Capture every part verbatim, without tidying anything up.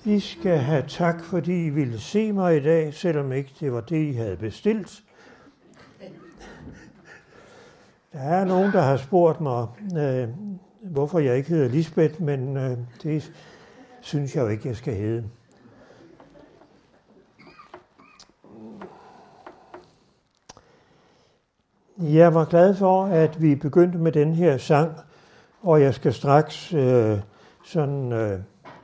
I skal have tak, fordi I ville se mig i dag, selvom ikke det var det, I havde bestilt. Der er nogen, der har spurgt mig, øh, hvorfor jeg ikke hedder Lisbeth, men øh, det synes jeg jo ikke, jeg skal hedde. Jeg var glad for, at vi begyndte med den her sang, og jeg skal straks øh, sådan øh,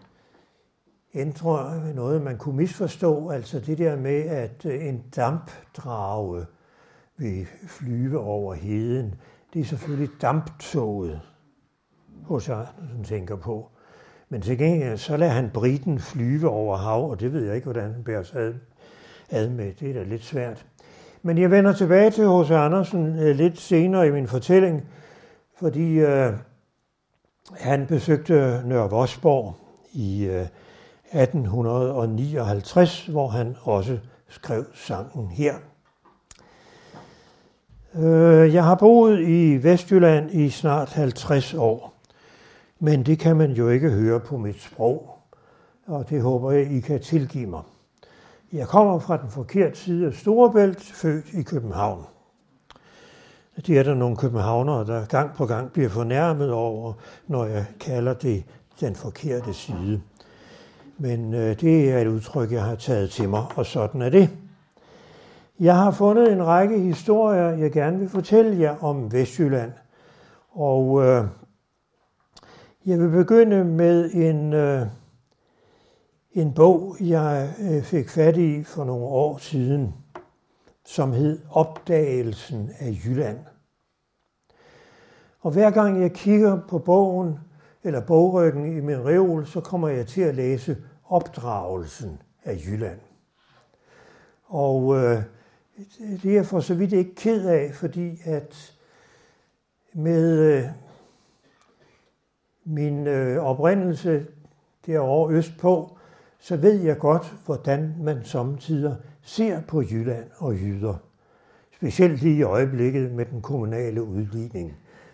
ændre noget, man kunne misforstå. Altså det der med, at en dampdrage vil flyve over heden. Det er selvfølgelig damptoget, hos Andersen tænker på. Men til gengæld, så lader han briten flyve over hav, og det ved jeg ikke, hvordan han bærer sig ad, ad med. Det er da lidt svært. Men jeg vender tilbage til H C Andersen øh, lidt senere i min fortælling, fordi øh, han besøgte Nørre Vosborg i øh, atten nioghalvtreds, hvor han også skrev sangen her. Øh, jeg har boet i Vestjylland i snart halvtreds år, men det kan man jo ikke høre på mit sprog, og det håber jeg, I kan tilgive mig. Jeg kommer fra den forkerte side af Storebælt, født i København. Det er der nogle københavnere, der gang på gang bliver fornærmet over, når jeg kalder det den forkerte side. Men øh, det er et udtryk, jeg har taget til mig, og sådan er det. Jeg har fundet en række historier, jeg gerne vil fortælle jer om Vestjylland. Og øh, jeg vil begynde med en... Øh, En bog, jeg fik fat i for nogle år siden, som hed Opdagelsen af Jylland. Og hver gang jeg kigger på bogen, eller bogryggen i min reol, så kommer jeg til at læse Opdragelsen af Jylland. Og øh, det er jeg for så vidt ikke ked af, fordi at med øh, min øh, oprindelse derovre østpå, så ved jeg godt, hvordan man samtidig ser på Jylland og jyder. Specielt lige i øjeblikket med den kommunale udligning.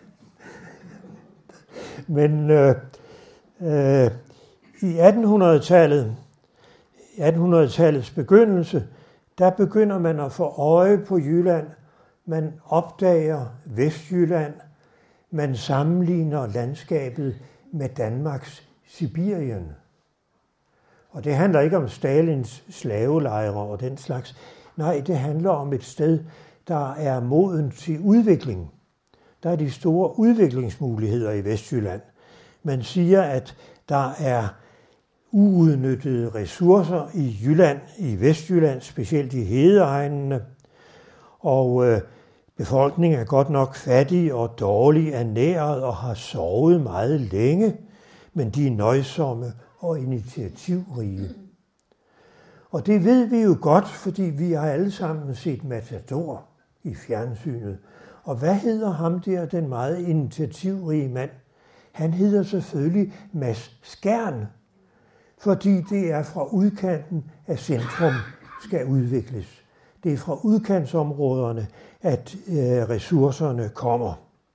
Men øh, øh, i attenhundredetallet, attenhundredetallets begyndelse, der begynder man at få øje på Jylland. Man opdager Vestjylland. Man sammenligner landskabet med Danmarks Sibirien. Og det handler ikke om Stalins slavelejre og den slags. Nej, det handler om et sted, der er moden til udvikling. Der er de store udviklingsmuligheder i Vestjylland. Man siger, at der er uudnyttede ressourcer i Jylland, i Vestjylland, specielt i hedeegnene. Og øh, befolkningen er godt nok fattig og dårligt ernæret og har sovet meget længe, men de er nøjsomme og initiativrige. Og det ved vi jo godt, fordi vi har alle sammen set Matador i fjernsynet. Og hvad hedder ham der, den meget initiativrige mand? Han hedder selvfølgelig Mads Skjern, fordi det er fra udkanten af centrum skal udvikles. Det er fra udkantsområderne, at øh, ressourcerne kommer.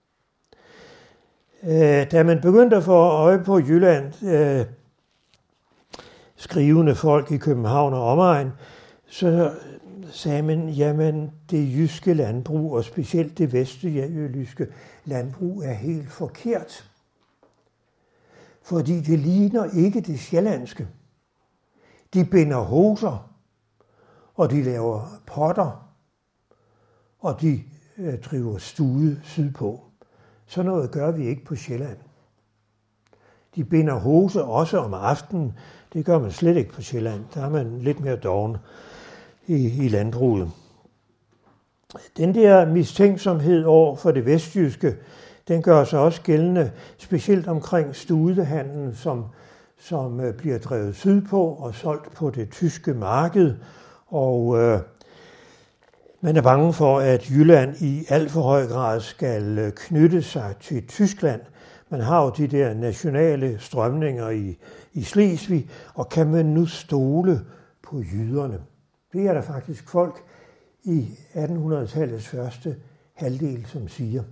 Øh, da man begyndte at få øje på Jylland, øh, skrivende folk i København og omegn, så sagde man, jamen det jyske landbrug, og specielt det vestjyske landbrug, er helt forkert. Fordi det ligner ikke det sjællandske. De binder hoser, og de laver potter, og de øh, driver stude sydpå. Så noget gør vi ikke på Sjælland. De binder hose også om aftenen. Det gør man slet ikke på Sjælland. Der er man lidt mere doven i, i landbruget. Den der mistænksomhed over for det vestjyske, den gør sig også gældende, specielt omkring studehandlen, som, som bliver drevet sydpå og solgt på det tyske marked. Og øh, man er bange for, at Jylland i alt for høj grad skal knytte sig til Tyskland. Man har jo de der nationale strømninger i, i Slesvig, og kan man nu stole på jyderne? Det er der faktisk folk i attenhundredetallets første halvdel, som siger.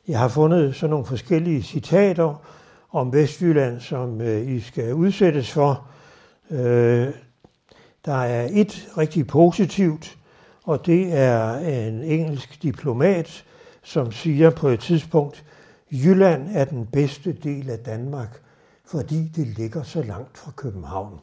Jeg har fundet sådan nogle forskellige citater om Vestjylland, som øh, I skal udsættes for. Øh, der er et rigtig positivt, og det er en engelsk diplomat, som siger på et tidspunkt, Jylland er den bedste del af Danmark, fordi det ligger så langt fra København.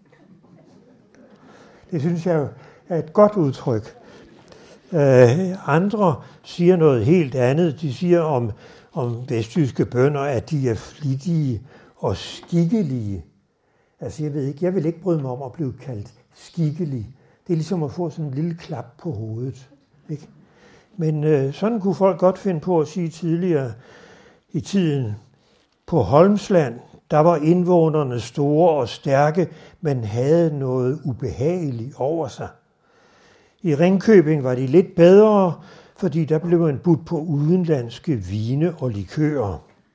Det synes jeg er et godt udtryk. Øh, andre siger noget helt andet. De siger om, om vestjyske bønder, at de er flittige og skikkelige. Altså jeg ved ikke, jeg vil ikke bryde mig om at blive kaldt skikkelig. Det er ligesom at få sådan en lille klap på hovedet. Ikke? Men øh, sådan kunne folk godt finde på at sige tidligere i tiden. På Holmsland, der var indvånerne store og stærke, men havde noget ubehageligt over sig. I Ringkøbing var de lidt bedre, fordi der blev man budt på udenlandske vine og likører.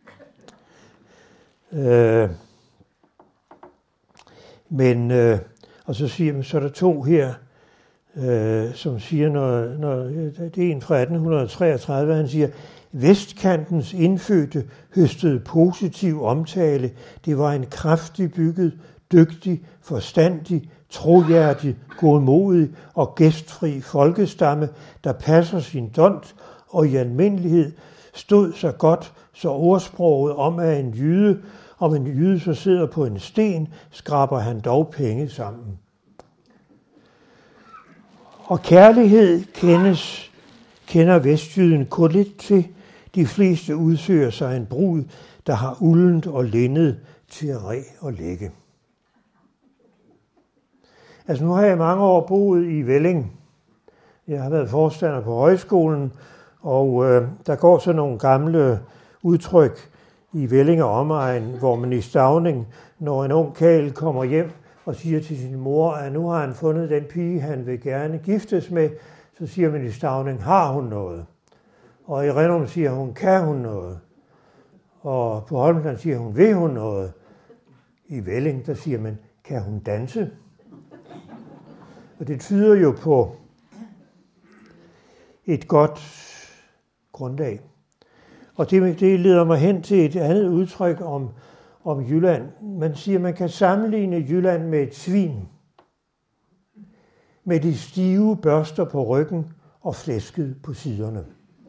Øh, men, øh, og så siger man, så er der to her, øh, som siger noget, noget, det er en fra atten treogtredive, han siger, Vestkantens indfødte høstede positiv omtale. Det var en kraftig bygget, dygtig, forstandig, trohjertig, godmodig og gæstfri folkestamme, der passer sin dont og i almindelighed stod så godt, så ordsproget om, at en jyde, om en jyde så sidder på en sten, skraber han dog penge sammen. Og kærlighed kendes, kender vestjyden kun lidt til. De fleste udsøger sig en brud, der har uldent og linnet til at re og lægge. Altså nu har jeg mange år boet i Velling. Jeg har været forstander på højskolen, og øh, der går så nogle gamle udtryk i Velling og omegn, hvor man i Stauning, når en ung karl kommer hjem og siger til sin mor, at nu har han fundet den pige, han vil gerne giftes med, så siger man i Stauning, har hun noget? Og i Rennum siger hun, kan hun noget? Og på Holmsland siger hun, vil hun noget? I Velling, der siger man, kan hun danse? Og det tyder jo på et godt grundlag. Og det, det leder mig hen til et andet udtryk om, om Jylland. Man siger, man kan sammenligne Jylland med et svin. Med de stive børster på ryggen og flæsket på siderne.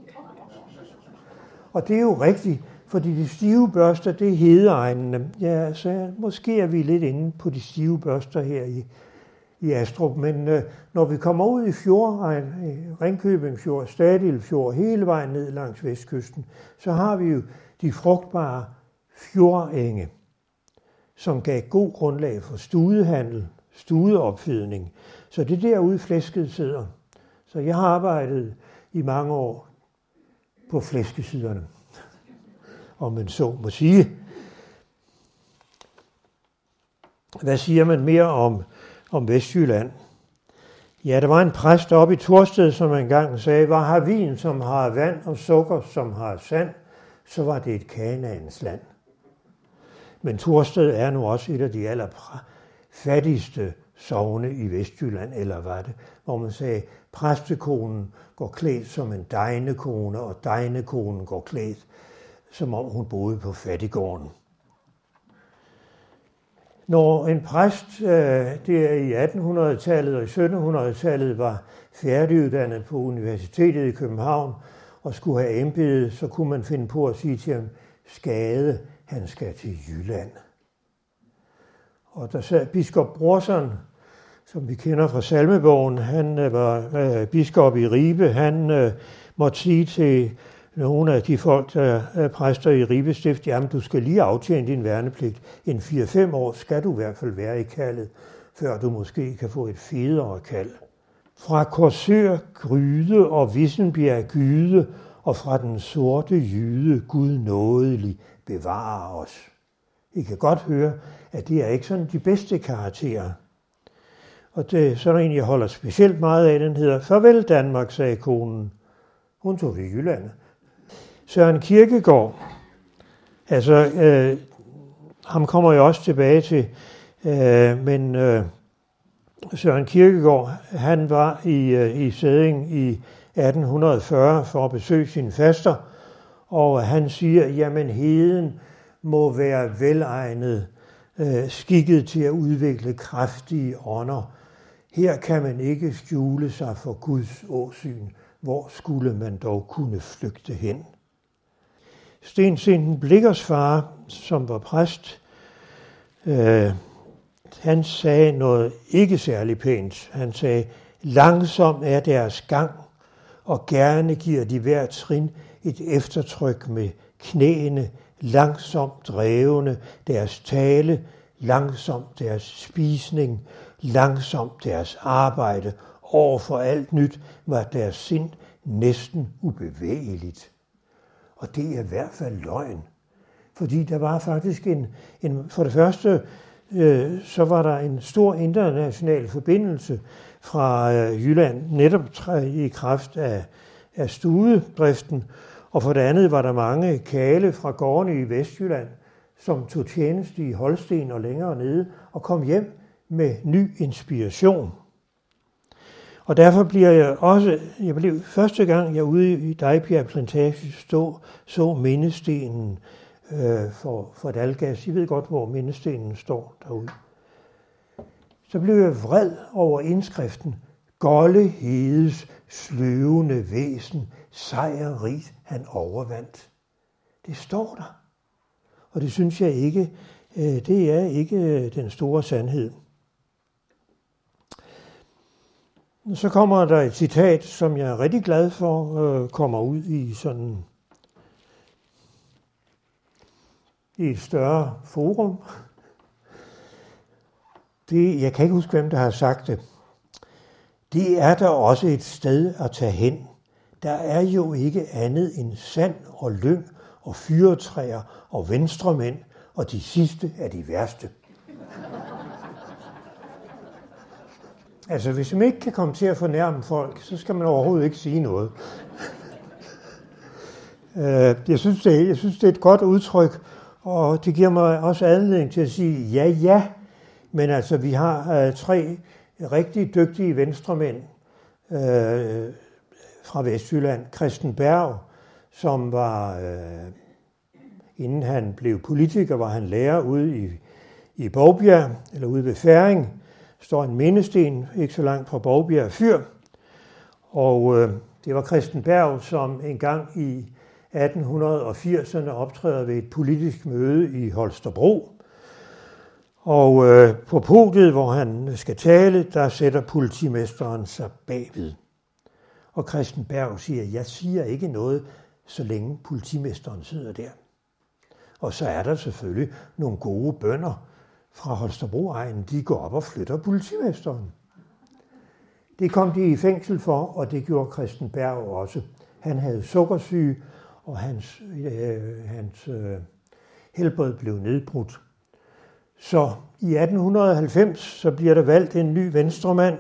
Og det er jo rigtigt, fordi de stive børster, det er hedeegnene. Ja, så måske er vi lidt inde på de stive børster her i, i Astrup, men øh, når vi kommer ud i fjordegn, Ringkøbing Fjord, Stadil Fjord, hele vejen ned langs vestkysten, så har vi jo de frugtbare fjordenge, som gav god grundlag for studehandel, studeopfedning. Så det er derude flæsket sidder. Så jeg har arbejdet i mange år på flæskesiderne, om man så må sige. Hvad siger man mere om, om Vestjylland? Ja, der var en præst oppe i Torsted, som engang sagde, hvad har vin, som har vand, og sukker, som har sand, så var det et Kanaans land. Men Torsted er nu også et af de aller fattigste sogne i Vestjylland, eller var det, hvor man sagde, præstekonen går klædt som en degnekone, og degnekonen går klædt, som om hun boede på fattiggården. Når en præst øh, der i attenhundredetallet og i syttenhundredetallet var færdiguddannet på Universitetet i København og skulle have embede, så kunne man finde på at sige til ham, skade, han skal til Jylland. Og der sad biskop Brorson, som vi kender fra Salmebogen, han øh, var øh, biskop i Ribe, han øh, måtte sige til nogle af de folk, der er præster i Ribe Stift, jamen du skal lige aftjene din værnepligt. En fire fem år skal du i hvert fald være i kaldet, før du måske kan få et federe kald. Fra Korsør Gryde og Vissenbjerg Gyde, og fra den sorte jyde Gud nådelig bevarer os. I kan godt høre, at det er ikke sådan de bedste karakterer. Og det er sådan en, jeg holder specielt meget af, den hedder Farvel Danmark, sagde konen. Hun tog til Jylland. Søren Kierkegaard, altså øh, ham kommer jeg også tilbage til, øh, men øh, Søren Kierkegaard, han var i, øh, i Sædding i atten fyrre for at besøge sine faster, Og han siger, jamen heden må være velegnet, øh, skikket til at udvikle kraftige ånder. Her kan man ikke skjule sig for Guds åsyn. Hvor skulle man dog kunne flygte hen? Sten Blichers far, som var præst, øh, han sagde noget ikke særlig pænt. Han sagde, langsom er deres gang, og gerne giver de hver trin et eftertryk med knæene, langsomt drevne deres tale, langsomt deres spisning, langsomt deres arbejde. Over for alt nyt var deres sind næsten ubevægeligt. Og det er i hvert fald løgn. Fordi der var faktisk en, en for det første, øh, så var der en stor international forbindelse fra øh, Jylland, netop i kraft af, af stuedriften. Og for det andet var der mange kale fra gårdene i Vestjylland, som tog tjeneste i Holsten og længere nede, og kom hjem med ny inspiration. Og derfor bliver jeg også, jeg blev første gang, jeg ude i Dejbjerg Plantage stod, så mindestenen øh, for, for Dalgas. I ved godt, hvor mindestenen står derude. Så blev jeg vred over indskriften. Golde hedes sløvende væsen, sejrrigt han overvandt. Det står der. Og det synes jeg ikke, øh, det er ikke den store sandhed. Så kommer der et citat, som jeg er rigtig glad for, øh, kommer ud i sådan i et større forum. Det, jeg kan ikke huske, hvem der har sagt det. Det er der også et sted at tage hen. Der er jo ikke andet end sand og lyng og fyretræer og venstremænd, og de sidste er de værste. Altså, hvis man ikke kan komme til at fornærme folk, så skal man overhovedet ikke sige noget. Jeg synes, det, jeg synes, det er et godt udtryk, og det giver mig også anledning til at sige ja, ja. Men altså, vi har uh, tre rigtig dygtige venstremænd uh, fra Vestjylland. Christen Berg, som var, uh, inden han blev politiker, var han lærer ude i, i Bovbjerg, eller ude ved Færing. Står en mindesten ikke så langt fra Bovbjerg Fyr. Og øh, det var Christen Berg, som engang i atten firserne optræder ved et politisk møde i Holstebro. Og øh, på podiet, hvor han skal tale, der sætter politimesteren sig bagved. Og Christen Berg siger, jeg siger ikke noget, så længe politimesteren sidder der. Og så er der selvfølgelig nogle gode bønder fra Holstebro-egnen, de går op og flytter politimesteren. Det kom de i fængsel for, og det gjorde Christen Berg også. Han havde sukkersyge, og hans, øh, hans øh, helbred blev nedbrudt. Så i atten halvfems så bliver der valgt en ny venstremand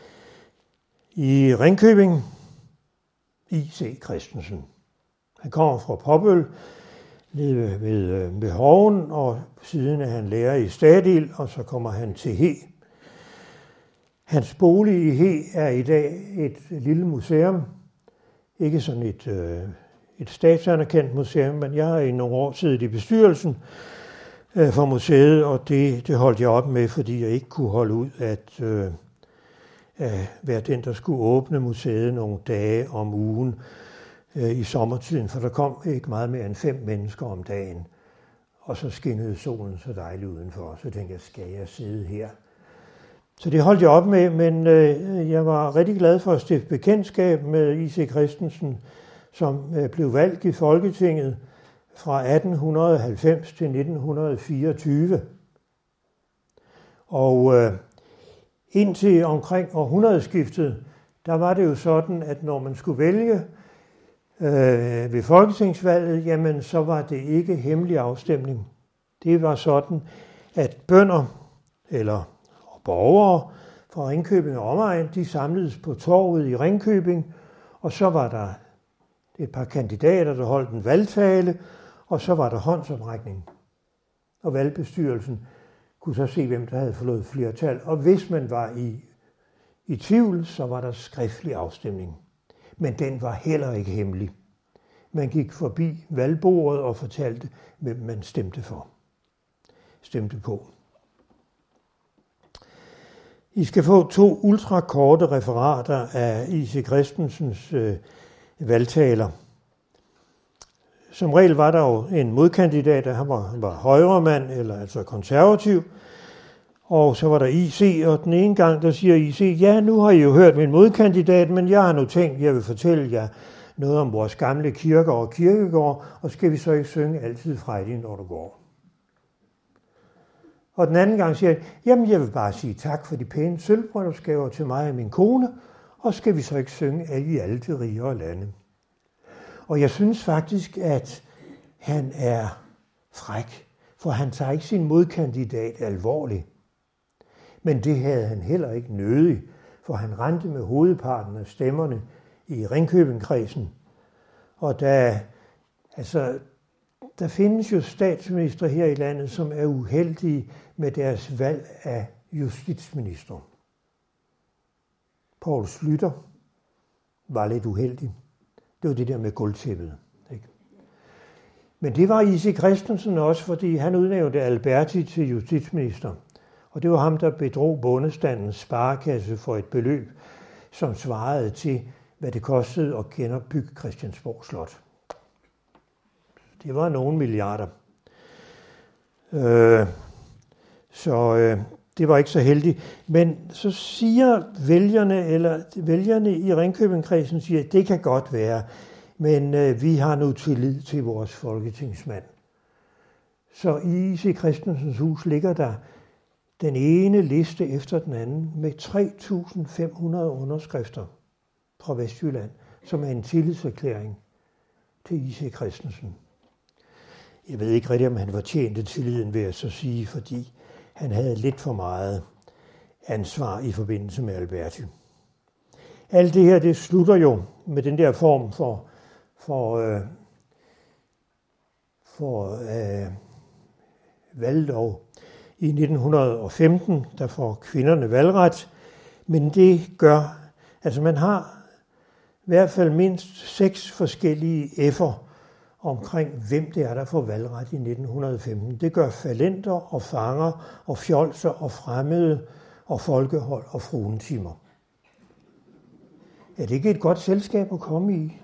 i Ringkøbing, I C Christensen. Han kommer fra Popøl, nede ved, ved, ved Hoven, og siden er han lærer i Stadil, og så kommer han til He. Hans bolig i He er i dag et lille museum. Ikke sådan et, øh, et statsanerkendt museum, men jeg har i nogle år siddet i bestyrelsen øh, for museet, og det, det holdt jeg op med, fordi jeg ikke kunne holde ud at, øh, at være den, der skulle åbne museet nogle dage om ugen i sommertiden, for der kom ikke meget mere end fem mennesker om dagen. Og så skinnede solen så dejligt udenfor, så tænkte jeg, skal jeg sidde her? Så det holdt jeg op med, men øh, jeg var rigtig glad for at stifte bekendtskab med I C Christensen, som øh, blev valgt i Folketinget fra atten halvfems til nitten fireogtyve. Og øh, indtil omkring århundredeskiftet, der var det jo sådan, at når man skulle vælge øh, ved folketingsvalget, jamen så var det ikke hemmelig afstemning. Det var sådan, at bønder eller borgere fra Ringkøbing og omegn, de samledes på torvet i Ringkøbing, og så var der et par kandidater, der holdt en valgtale, og så var der håndsoprækning. Og valgbestyrelsen kunne så se, hvem der havde forlået flertal. Og hvis man var i, i tvivl, så var der skriftlig afstemning. Men den var heller ikke hemmelig. man gik forbi valgbordet og fortalte, hvem man stemte for. Stemte på. I skal få to ultrakorte referater af I C Christensens øh, valgtaler. Som regel var der jo en modkandidat, der han var, han var højremand, eller altså konservativ. Og så var der I C, og den ene gang, der siger I C, ja, nu har I jo hørt min modkandidat, men jeg har nu tænkt, jeg vil fortælle jer noget om vores gamle kirker og kirkegård, og skal vi så ikke synge altid frejdig, når du går. Og den anden gang siger jeg, jamen jeg vil bare sige tak for de pæne sølvbryllupsgaver til mig og min kone, og skal vi så ikke synge af i alle de rigere lande. Og jeg synes faktisk, at han er fræk, for han tager ikke sin modkandidat alvorligt. Men det havde han heller ikke nødig, for han rendte med hovedparten af stemmerne i Ringkøbing-kredsen. Og der, altså, der findes jo statsminister her i landet, som er uheldige med deres valg af justitsminister. Poul Schlüter var lidt uheldig. Det var det der med gulvtæppet. Ikke? Men det var I C Christensen også, fordi han udnævnte Alberti til justitsminister. Og det var ham, der bedrog bondestandens sparekasse for et beløb, som svarede til, hvad det kostede at genopbygge Christiansborg Slot. Det var nogle milliarder. Øh, så øh, det var ikke så heldigt. Men så siger vælgerne, eller vælgerne i Ringkøbing-kredsen, siger, at det kan godt være, men øh, vi har nu tillid til vores folketingsmand. Så i I C Christensens hus ligger der den ene liste efter den anden med tre tusind fem hundrede underskrifter fra Vestjylland, som er en tillidserklæring til I C Christensen. Jeg ved ikke rigtig, om han fortjente tilliden, vil jeg så sige, fordi han havde lidt for meget ansvar i forbindelse med Alberti. Alt det her, det slutter jo med den der form for, for, øh, for øh, valglov. I nitten femten, der får kvinderne valgret, men det gør, altså man har i hvert fald mindst seks forskellige F'er omkring, hvem det er, der får valgret i nitten femten. Det gør falenter og fanger og fjolser og fremmede og folkehold og fruentimer. Er det ikke et godt selskab at komme i?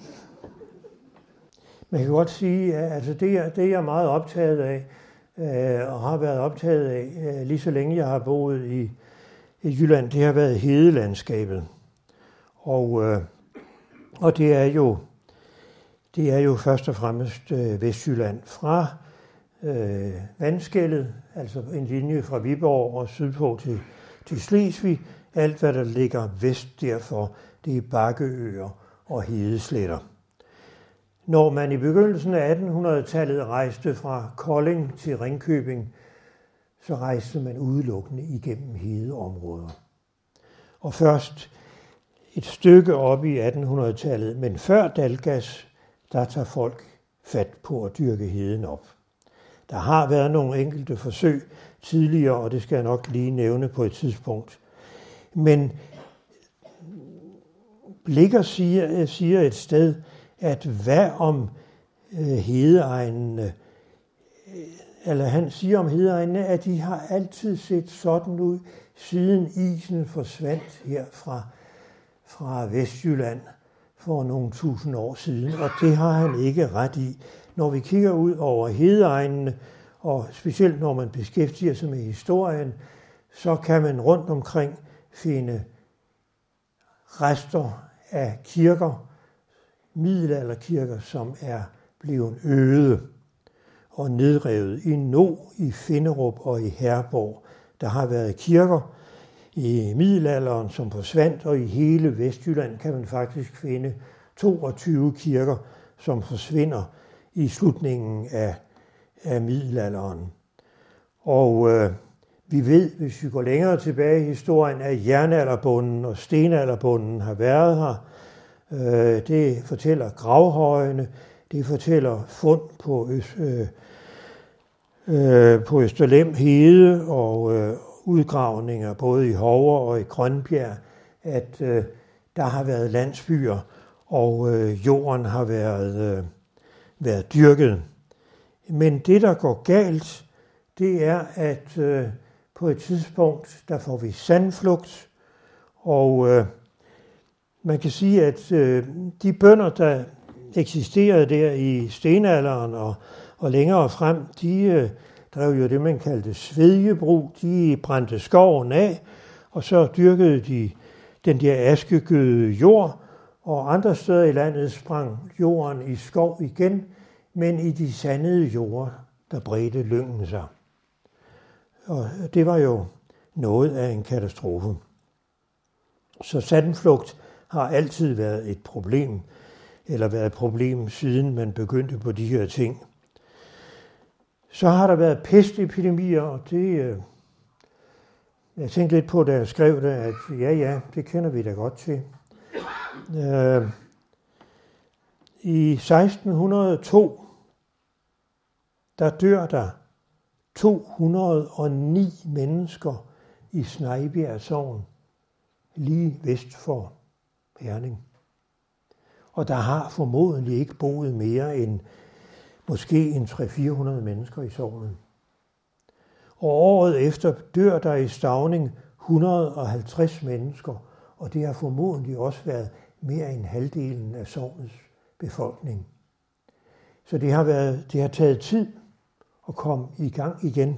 Man kan godt sige, at altså det, er, det er jeg meget optaget af, og har været optaget af lige så længe jeg har boet i, i Jylland. Det har været hedelandskabet. Og, og det er jo det er jo først og fremmest Vestjylland fra øh, vandskellet, altså en linje fra Viborg og sydpå til, til Slesvig. Alt hvad der ligger vest derfor, det er bakkeøer og hedesletter. Når man i begyndelsen af attenhundredetallet rejste fra Kolding til Ringkøbing, så rejste man udelukkende igennem hedeområder. Og først et stykke op i attenhundredetallet, men før Dalgas, der tager folk fat på at dyrke heden op. Der har været nogle enkelte forsøg tidligere, og det skal jeg nok lige nævne på et tidspunkt. Men Blicher siger, siger et sted, at hvad om øh, hedeegnene, eller han siger om hedeegnene, at de har altid set sådan ud, siden isen forsvandt her fra, fra Vestjylland for nogle tusind år siden, og det har han ikke ret i. Når vi kigger ud over hedeegnene, og specielt når man beskæftiger sig med historien, så kan man rundt omkring finde rester af kirker, middelalderkirker, som er blevet øde og nedrevet. I No, i Finderup og i Herborg, der har været kirker i middelalderen, som forsvandt, og i hele Vestjylland kan man faktisk finde toogtyve kirker, som forsvinder i slutningen af, af middelalderen. Og øh, vi ved, hvis vi går længere tilbage i historien, at jernalderbunden og stenalderbunden har været her. Øh, det fortæller gravhøjene, det fortæller fund på, Øst, øh, øh, på Østerlem Hede og øh, udgravninger både i Hovre og i Grønbjerg, at øh, der har været landsbyer, og øh, jorden har været, øh, været dyrket. Men det, der går galt, det er, at øh, på et tidspunkt, der får vi sandflugt, og øh, man kan sige, at øh, de bønder, der eksisterede der i stenalderen og, og længere frem, de øh, drev jo det, man kaldte svedjebrug. De brændte skoven af, og så dyrkede de den der askegøde jord, og andre steder i landet sprang jorden i skov igen, men i de sandede jorder, der bredte lyngen sig. Og det var jo noget af en katastrofe. Så sandflugt har altid været et problem, eller været et problem siden man begyndte på de her ting. Så har der været pestepidemier, og det, jeg tænkte lidt på, da jeg skrev det, at ja, ja, det kender vi da godt til. I seksten hundrede og to, der dør der to hundrede og ni mennesker i Snejbjerg Sogn, lige vest for Herning. Og der har formodentlig ikke boet mere end måske en tre til fire hundrede mennesker i sognet. Og året efter dør der i Stauning et hundrede og halvtreds mennesker, og det har formodentlig også været mere end halvdelen af sognets befolkning. Så det har, været, det har taget tid at komme i gang igen.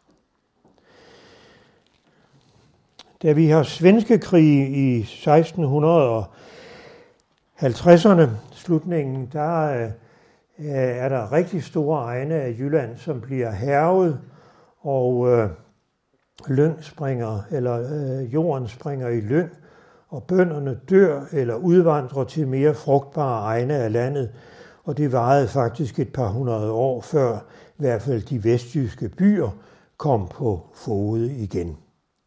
Da vi har svenskekrig i seksten halvtredserne, slutningen, der er der rigtig store egne af Jylland, som bliver hærget, og øh, lyng springer, eller øh, jorden springer i lyng, og bønderne dør eller udvandrer til mere frugtbare egne af landet, og det varede faktisk et par hundrede år før i hvert fald de vestjyske byer kom på fode igen.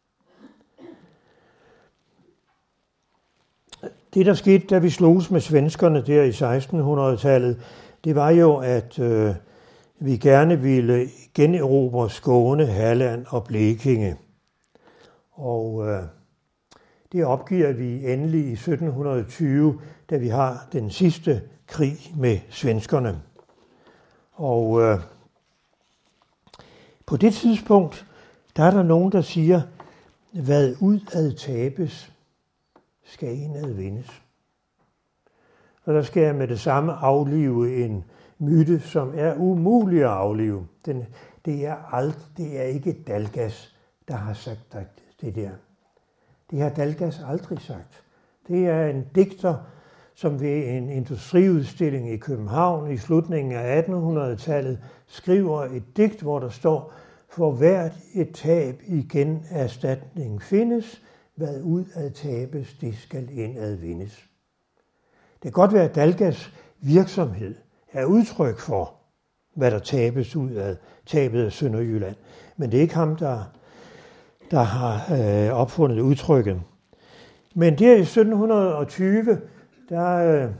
Det, der skete, da vi sloges med svenskerne der i seksten hundrede-tallet, det var jo, at øh, vi gerne ville generobre Skåne, Halland og Blekinge. Og øh, det opgiver vi endelig i sytten tyve, da vi har den sidste krig med svenskerne. Og øh, på det tidspunkt, der er der nogen, der siger, hvad udad tabes, skal indad vindes. Og der skal jeg med det samme aflive en myte, som er umulig at aflive. Den, det, er alt, det er ikke Dalgas, der har sagt det der. Det har Dalgas aldrig sagt. Det er en digter, som ved en industriudstilling i København i slutningen af attenhundredetallet skriver et digt, hvor der står, for hvert et tab igen erstatning findes, hvad udad tabes, det skal indad vindes. Det kan godt være, at Dalgas virksomhed er udtryk for, hvad der tabes ud af tabet af Sønderjylland. Men det er ikke ham, der, der har øh, opfundet udtrykket. Men der i sytten tyve, der øh,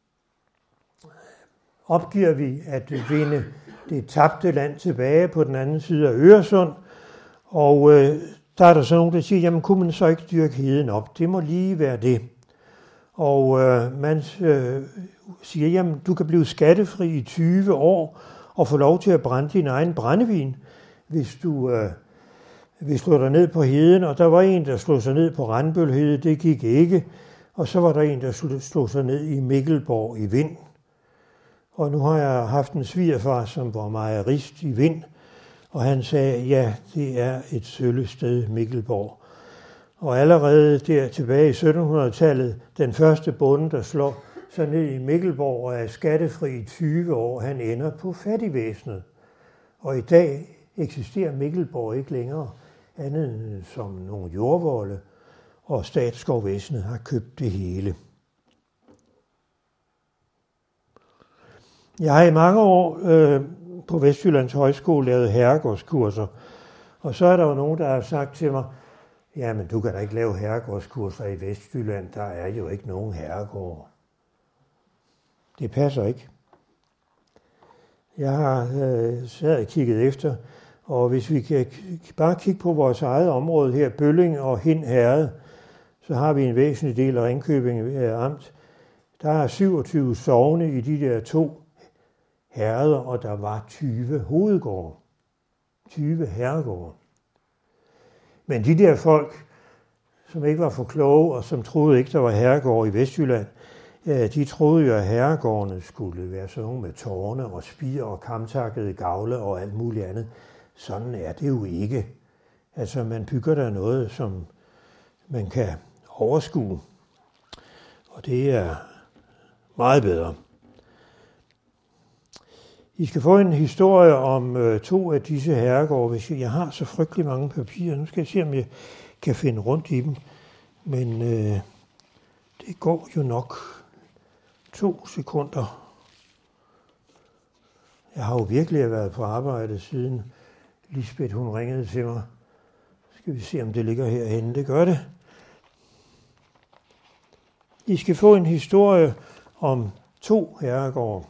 opgiver vi at vinde det tabte land tilbage på den anden side af Øresund. Og øh, der er der så nogen, der siger, jamen kunne man så ikke dyrke heden op? Det må lige være det. Og øh, man øh, siger, jamen du kan blive skattefri i tyve år og få lov til at brænde din egen brændevin, hvis du øh, hvis slår dig ned på heden. Og der var en, der slog sig ned på Randbølhede, det gik ikke. Og så var der en, der slog sig ned i Mikkelborg i Vind. Og nu har jeg haft en svigerfar, som var mejerist i Vind, og han sagde, ja, det er et søllested, Mikkelborg. Og allerede der tilbage i syttenhundredetallet, den første bonde, der slår sig ned i Mikkelborg og er skattefri i tyve år, han ender på fattigvæsenet. Og i dag eksisterer Mikkelborg ikke længere andet end som nogle jordvolde, og Statsskovvæsenet har købt det hele. Jeg har i mange år øh, på Vestjyllands Højskole lavet herregårdskurser, og så er der jo nogen, der har sagt til mig, jamen du kan da ikke lave herregårdskurser i Vestjylland, der er jo ikke nogen herregård. Det passer ikke. Jeg har øh, sad og kigget efter, og hvis vi kan bare kigge på vores eget område her, Bølling og Hind Herred, så har vi en væsentlig del af Ringkøbing Amt, Der er syvogtyve sogne i de der to herreder, og der var tyve hovedgårde. tyve herregårde. Men de der folk, som ikke var for kloge, og som troede ikke, der var herregårde i Vestjylland, de troede jo, at herregårdene skulle være sådan nogle med tårne og spir og kamtakkede gavle og alt muligt andet. Sådan er det jo ikke. Altså, man bygger der noget, som man kan overskue. Og det er meget bedre. I skal få en historie om øh, to af disse herregårde. Hvis jeg, jeg har så frygtelig mange papirer. Nu skal jeg se, om jeg kan finde rundt i dem. Men øh, det går jo nok. To sekunder. Jeg har jo virkelig været på arbejde siden Lisbeth hun ringede til mig. Skal vi se, om det ligger herhenne. Det gør det. I skal få en historie om to herregårde.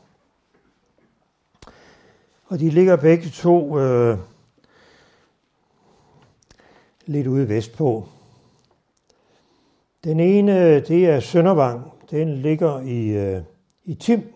Og de ligger begge to øh, lidt ude vestpå. Den ene, det er Søndervang. Den ligger i, øh, i Tim.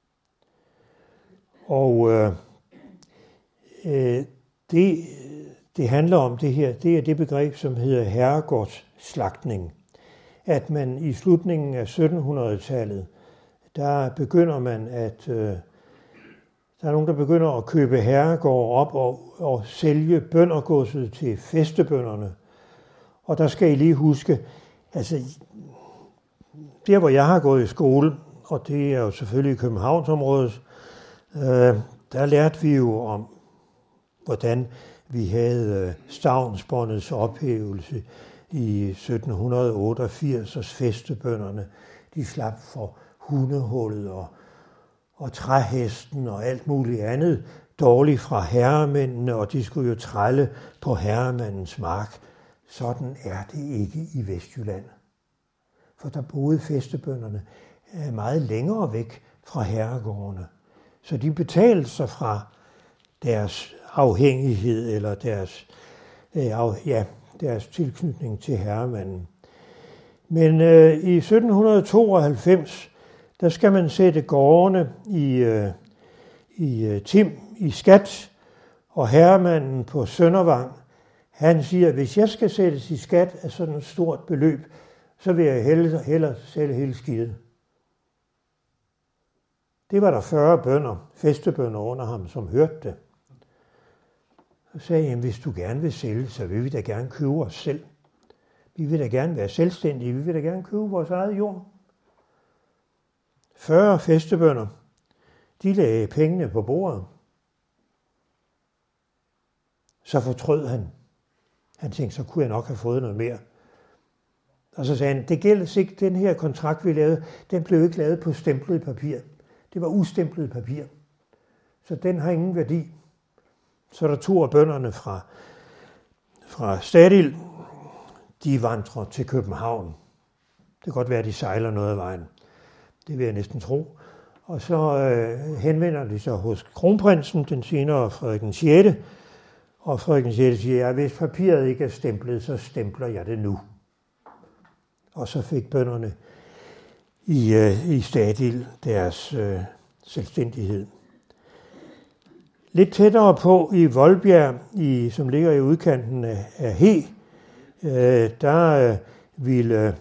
Og øh, øh, det, det handler om det her, det er det begreb, som hedder herregårdsslagtning. At man i slutningen af syttenhundredetallet, der begynder man at, øh, der er nogen, der begynder at købe herregård op og, og sælge bøndergodset til fæstebønderne. Og der skal I lige huske, altså der hvor jeg har gået i skole, og det er jo selvfølgelig i Københavnsområdet, øh, der lærte vi jo om, hvordan vi havde stavnsbåndets ophævelse i sytten otteogfirs, og fæstebønderne, de slap for hundehullet og, og træhesten og alt muligt andet dårligt fra herremændene, og de skulle jo trælle på herremandens mark. Sådan er det ikke i Vestjylland. For der boede fæstebønderne meget længere væk fra herregårdene. Så de betalte sig fra deres afhængighed eller deres, øh, ja, deres tilknytning til herremanden. Men øh, i sytten tooghalvfems, der skal man sætte gårdene i, øh, i øh, Tim i skat, og herremanden på Søndervang, han siger, at hvis jeg skal sættes i skat af sådan et stort beløb, så vil jeg hellere, hellere sælge hele skidtet. Det var der fyrre bønder, fæstebønder under ham, som hørte det. Så sagde jeg, hvis du gerne vil sælge, så vil vi da gerne købe os selv. Vi vil da gerne være selvstændige, vi vil da gerne købe vores eget jord. fyrre fæstebønder, de lagde pengene på bordet. Så fortrød han. Han tænkte, så kunne jeg nok have fået noget mere. Og så sagde han, det gælder ikke, den her kontrakt, vi lavede, den blev ikke lavet på stemplet papir. Det var ustemplet papir. Så den har ingen værdi. Så er der to af bønderne fra, fra Stadil, de vandrer til København. Det kan godt være, at de sejler noget af vejen. Det vil jeg næsten tro. Og så øh, henvender de sig hos kronprinsen, den senere Frederik den sjette. Og Frederik den sjette siger, at hvis papiret ikke er stemplet, så stempler jeg det nu. Og så fik bønderne i, øh, i Stadil deres øh, selvstændighed. Lidt tættere på i Voldbjerg, i, som ligger i udkanten af, af He, øh, der øh, ville,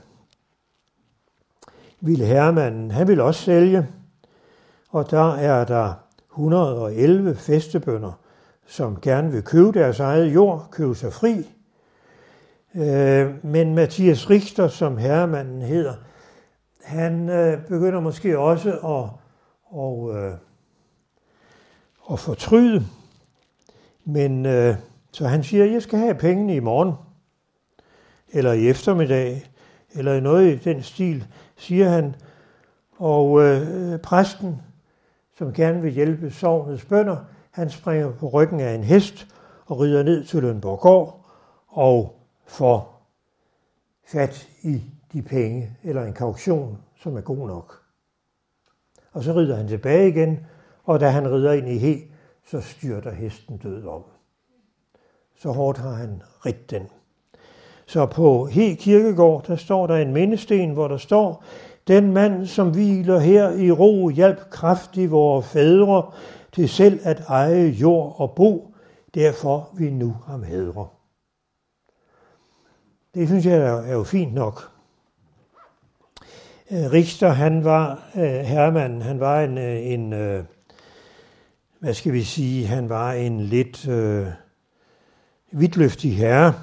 ville herremanden, han ville også sælge, og der er der et hundrede og elleve fæstebønder, som gerne vil købe deres eget jord, købe sig fri. Øh, men Mathias Richter, som herremanden hedder, han øh, begynder måske også at, og, øh, at fortryde. Men øh, så han siger, jeg skal have pengene i morgen, eller i eftermiddag, eller noget i den stil, siger han. Og øh, præsten, som gerne vil hjælpe sognets bønder, han springer på ryggen af en hest og rider ned til Lønborggård og får fat i de penge, eller en kauktion, som er god nok. Og så rider han tilbage igen, og da han rider ind i He, så styrter hesten død om. Så hårdt har han ridt den. Så på He Kirkegård, der står der en mindesten, hvor der står, Den mand, som hviler her i ro, hjalp kraftigt vore fædre til selv at eje jord og bo, derfor vi nu ham hædre. Det synes jeg er jo fint nok. Richter, han var herremanden, han var en, en hvad skal vi sige, han var en lidt øh, vidtløftig herre.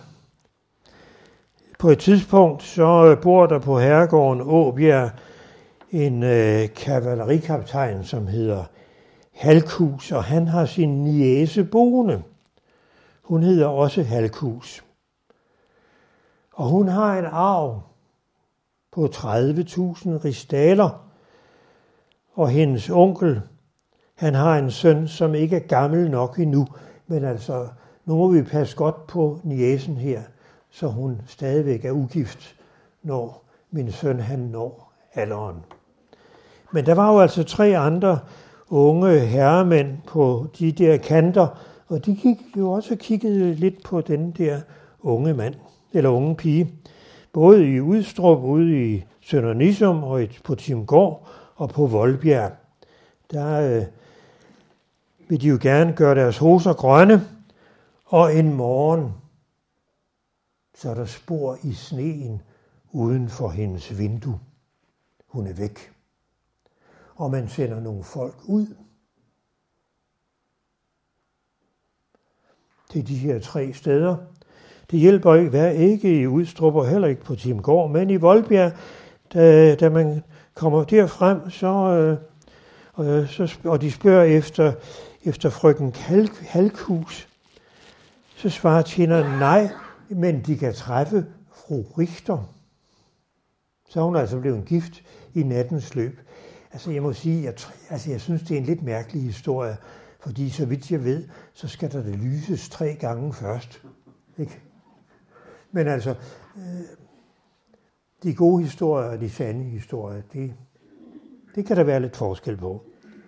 På et tidspunkt så bor der på herregården Åbjerg en øh, kavalerikaptajn, som hedder Halkus, og han har sin niece boende. Hun hedder også Halkus. Og hun har en arv på tredive tusind rigsdaler, og hendes onkel, han har en søn, som ikke er gammel nok endnu, men altså, nu må vi passe godt på niecen her, så hun stadigvæk er ugift, når min søn han når alderen. Men der var jo altså tre andre unge herremænd på de der kanter, og de gik jo også kiggede lidt på den der unge mand, eller unge pige. Både i Udstrup, ude i Sønder Nissum, og på Timgård og på Voldbjerg. Der øh, vil de jo gerne gøre deres hoser grønne, og en morgen, så er der spor i sneen uden for hendes vindue. Hun er væk. Og man sender nogle folk ud til de her tre steder. Det hjælper ikke, hvad ikke i Udstrup og heller ikke på Timgård, men i Voldbjerg, da, da man kommer derfrem, så, øh, og, så, og de spørger efter, efter frøken Halk, Halkhus, så svarer tjeneren nej, men de kan træffe fru Richter. Så hun er altså blevet gift i nattens løb. Altså jeg må sige, jeg, altså jeg synes, det er en lidt mærkelig historie, fordi så vidt jeg ved, så skal der det lyses tre gange først. Ikke? Men altså, øh, de gode historier og de sande historier, det, det kan der være lidt forskel på.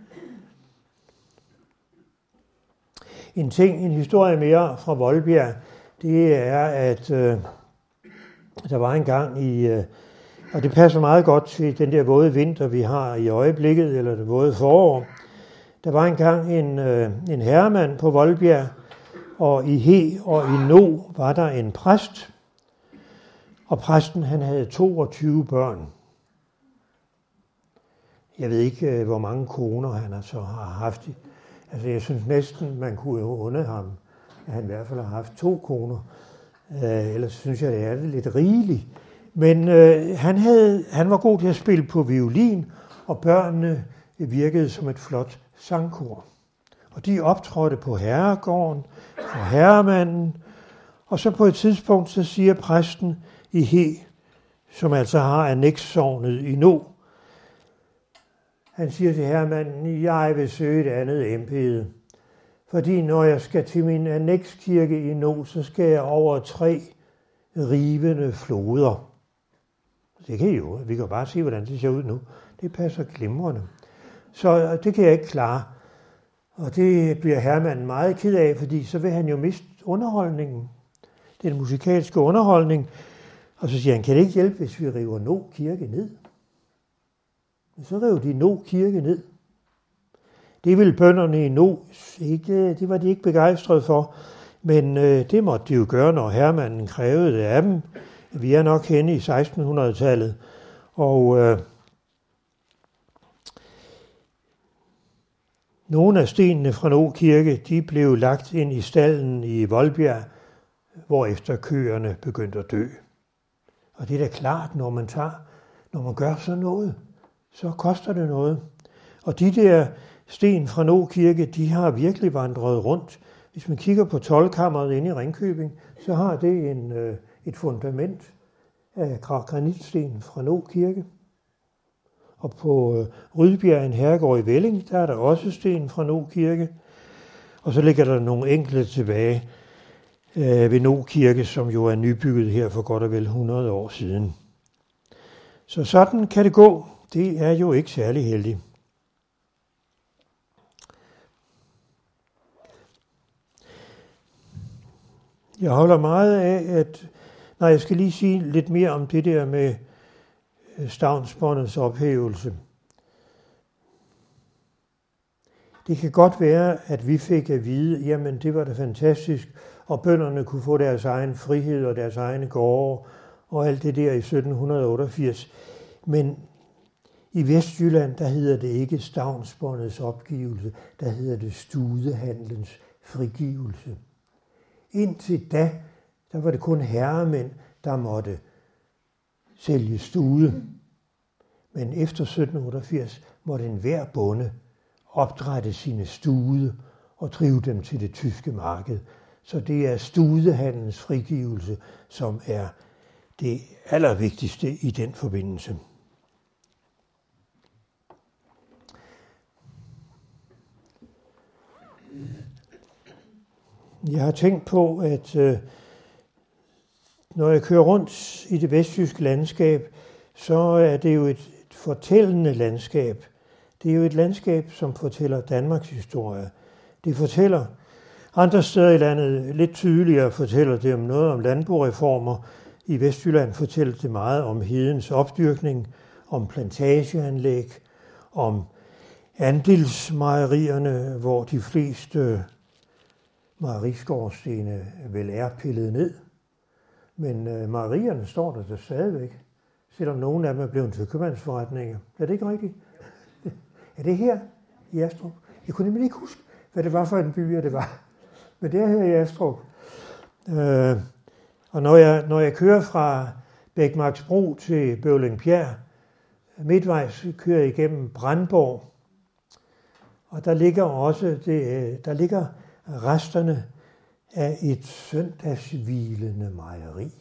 En ting, en historie mere fra Voldbjerg, det er, at øh, der var en gang i, øh, og det passer meget godt til den der våde vinter, vi har i øjeblikket, eller det våde forår. Der var engang en, øh, en herremand på Voldbjerg, og i He og i No var der en præst, og præsten han havde toogtyve børn. Jeg ved ikke, øh, hvor mange koner han altså har haft. Altså jeg synes næsten, man kunne jo unde ham, at han i hvert fald har haft to koner. Øh, ellers synes jeg, det er lidt rigeligt. Men øh, han, havde, han var god til at spille på violin, og børnene virkede som et flot sangkor. Og de optrådte på herregården for herremanden, og så på et tidspunkt, så siger præsten i He, som altså har annekssognet i No, han siger til herremanden, jeg vil søge et andet embede, fordi når jeg skal til min annekskirke i No, så skal jeg over tre rivende floder. Det kan I jo, vi kan bare se, hvordan det ser ud nu. Det passer glimrende. Så det kan jeg ikke klare. Og det bliver herremanden meget ked af, fordi så vil han jo miste underholdningen. Den musikalske underholdning. Og så siger han, kan det ikke hjælpe, hvis vi river No kirke ned? Og så rev de No kirke ned. Det ville bønderne i No ikke, det var de ikke begejstrede for. Men øh, det måtte de jo gøre, når herremanden krævede det af dem. Vi er nok henne i sekstenhundredetallet. Og øh, nogle af stenene fra No kirke, de blev lagt ind i stallen i Voldbjerg, hvorefter køerne begyndte at dø. Og det er da klart, når man tager, når man gør sådan noget, så koster det noget. Og de der sten fra No kirke, de har virkelig vandret rundt. Hvis man kigger på toldkammeret inde i Ringkøbing, så har det en, øh, et fundament af granitsten fra No kirke. Og på øh, Rydbjerg, en herregård i Velling, der er der også sten fra No kirke. Og så ligger der nogle enkelte tilbage øh, ved No kirke, som jo er nybygget her for godt og vel hundrede år siden. Så sådan kan det gå. Det er jo ikke særlig heldigt. Jeg holder meget af, at... Nej, jeg skal lige sige lidt mere om det der med stavnsbåndets ophævelse. Det kan godt være, at vi fik at vide, jamen det var da fantastisk, og bønderne kunne få deres egen frihed og deres egne gårde og alt det der i sytten otteogfirs. Men i Vestjylland, der hedder det ikke stavnsbåndets opgivelse, der hedder det studehandlens frigivelse. Indtil da, der var det kun herremænd, der måtte sælge stude. Men efter sytten otteogfirs måtte enhver bonde opdrætte sine stude og drive dem til det tyske marked. Så det er studehandlens frigivelse, som er det allervigtigste i den forbindelse. Jeg har tænkt på, at øh, når jeg kører rundt i det vestjyske landskab, så er det jo et, et fortællende landskab. Det er jo et landskab, som fortæller Danmarks historie. Det fortæller andre steder i landet lidt tydeligere, fortæller det om noget om landboreformer. I Vestjylland fortæller det meget om hedens opdyrkning, om plantageanlæg, om andelsmejerierne, hvor de fleste mejeriskorstene vel er pillet ned. Men øh, mejerierne står der, der stadigvæk, selvom nogle af dem er blevet til købmandsforretninger. Er det ikke rigtigt? Er det her i Astrup? Jeg kunne nemlig ikke huske, hvad det var for en by, det var. Men det er her i Astrup. Øh, og når jeg, når jeg kører fra Bækmarksbro til Bøvlingbjerg, midtvejs kører jeg igennem Brandborg, og der ligger også det, der ligger resterne af et søndagshvilende mejeri.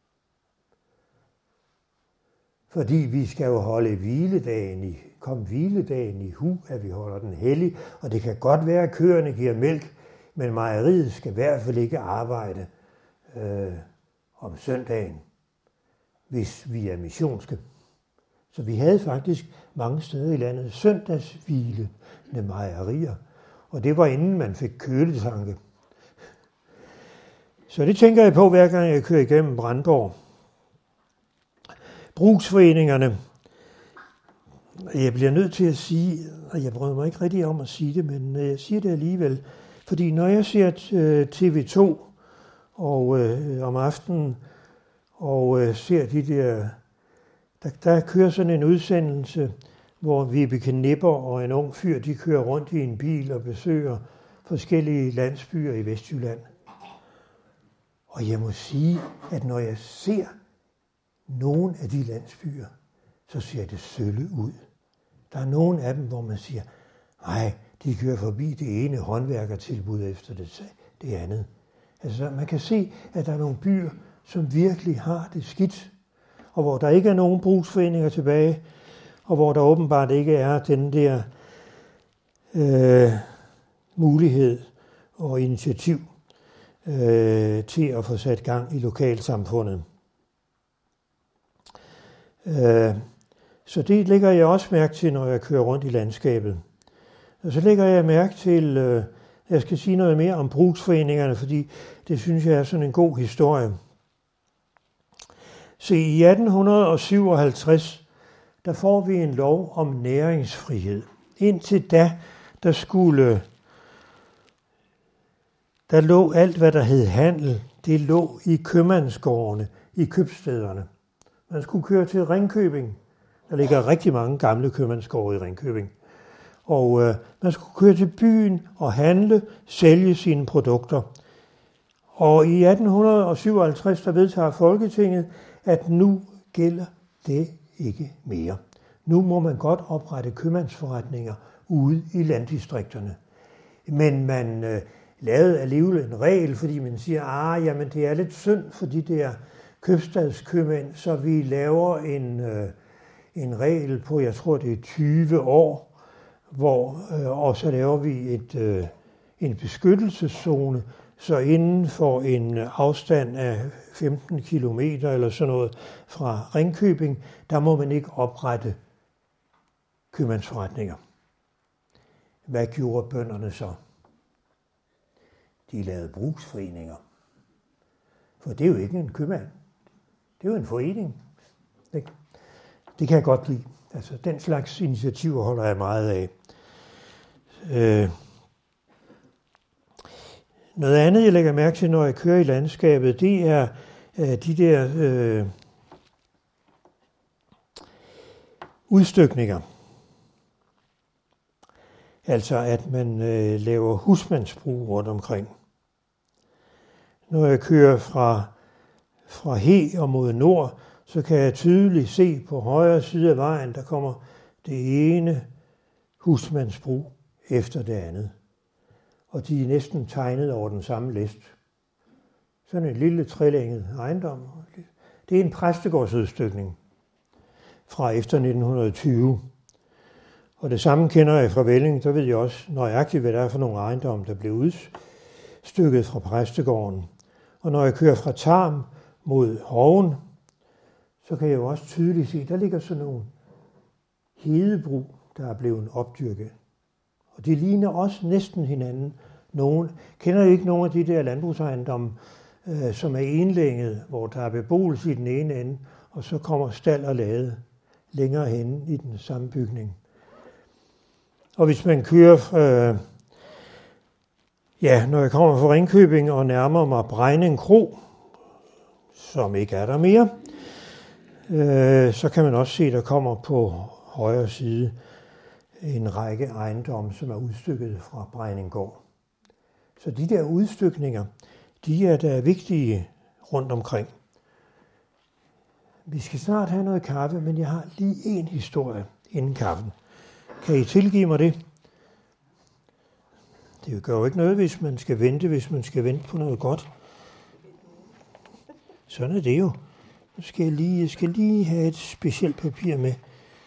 Fordi vi skal jo holde hviledagen i, kom hviledagen i hu, at vi holder den hellig, og det kan godt være, at køerne giver mælk, men mejeriet skal i hvert fald ikke arbejde øh, om søndagen, hvis vi er missionske. Så vi havde faktisk mange steder i landet søndagshvilende mejerier, og det var inden man fik køletanke. Så det tænker jeg på, hver gang jeg kører igennem Brandborg. Brugsforeningerne, jeg bliver nødt til at sige, og jeg bryder mig ikke rigtig om at sige det, men jeg siger det alligevel, fordi når jeg ser T V to og, øh, om aftenen og øh, ser de der, der, der kører sådan en udsendelse, hvor Vibeke Nipper og en ung fyr, de kører rundt i en bil og besøger forskellige landsbyer i Vestjylland. Og jeg må sige, at når jeg ser nogle af de landsbyer, så ser det sølle ud. Der er nogle af dem, hvor man siger, nej, de kører forbi det ene håndværkertilbud efter det, det andet. Altså man kan se, at der er nogle byer, som virkelig har det skidt, og hvor der ikke er nogen brugsforeninger tilbage, og hvor der åbenbart ikke er den der øh, mulighed og initiativ øh, til at få sat gang i lokalsamfundet. Øh, så det lægger jeg også mærke til, når jeg kører rundt i landskabet. Og så lægger jeg mærke til, øh, jeg skal sige noget mere om brugsforeningerne, fordi det synes jeg er sådan en god historie. Så i atten syvoghalvtreds, der får vi en lov om næringsfrihed. Indtil da, der skulle, der lå alt, hvad der hed handel, det lå i købmandsgårdene, i købstederne. Man skulle køre til Ringkøbing. Der ligger rigtig mange gamle købmandsgårde i Ringkøbing. Og øh, man skulle køre til byen og handle, sælge sine produkter. Og i atten syvoghalvtreds, der vedtager Folketinget, at nu gælder det ikke mere. Nu må man godt oprette købmandsforretninger ude i landdistrikterne. Men man øh, lavede alligevel en regel, fordi man siger, ah, jamen det er lidt synd for de der købstadskøbmænd, så vi laver en, øh, en regel på, jeg tror det er tyve år, hvor, øh, og så laver vi et, øh, en beskyttelseszone, så inden for en afstand af femten kilometer eller sådan noget fra Ringkøbing, der må man ikke oprette købmandsforretninger. Hvad gjorde bønderne så? De lavede brugsforeninger. For det er jo ikke en købmand. Det er jo en forening. Det kan jeg godt lide. Altså, den slags initiativer holder jeg meget af. Øh. Noget andet, jeg lægger mærke til, når jeg kører i landskabet, det er øh, de der øh, udstykninger. Altså, at man øh, laver husmandsbrug rundt omkring. Når jeg kører fra, fra He og mod nord, så kan jeg tydeligt se på højre side af vejen, der kommer det ene husmandsbrug efter det andet. Og de er næsten tegnet over den samme list. Sådan en lille trelænget ejendom. Det er en præstegårdsudstykning fra efter nitten tyve. Og det samme kender jeg fra Velling. Der ved jeg også nøjagtigt, hvad der er for nogle ejendomme, der blev udstykket fra præstegården. Og når jeg kører fra Tarm mod Hoven, så kan jeg jo også tydeligt se, der ligger sådan nogle hedebrug, der er blevet opdyrket. Og de ligner også næsten hinanden. Nogen, kender I ikke nogen af de der landbrugsejendomme, øh, som er enlænget, hvor der er beboelse i den ene ende, og så kommer stald og lade længere hen i den samme bygning. Og hvis man kører, øh, ja, når jeg kommer fra Ringkøbing og nærmer mig Brejning Kro, som ikke er der mere, øh, så kan man også se, der kommer på højre side en række ejendomme, som er udstykket fra Brejninggård. Så de der udstykninger, de er da vigtige rundt omkring. Vi skal snart have noget kaffe, men jeg har lige en historie inden kaffen. Kan I tilgive mig det? Det gør jo ikke noget, hvis man skal vente, hvis man skal vente på noget godt. Sådan er det jo. Nu skal jeg lige, jeg skal lige have et specielt papir med.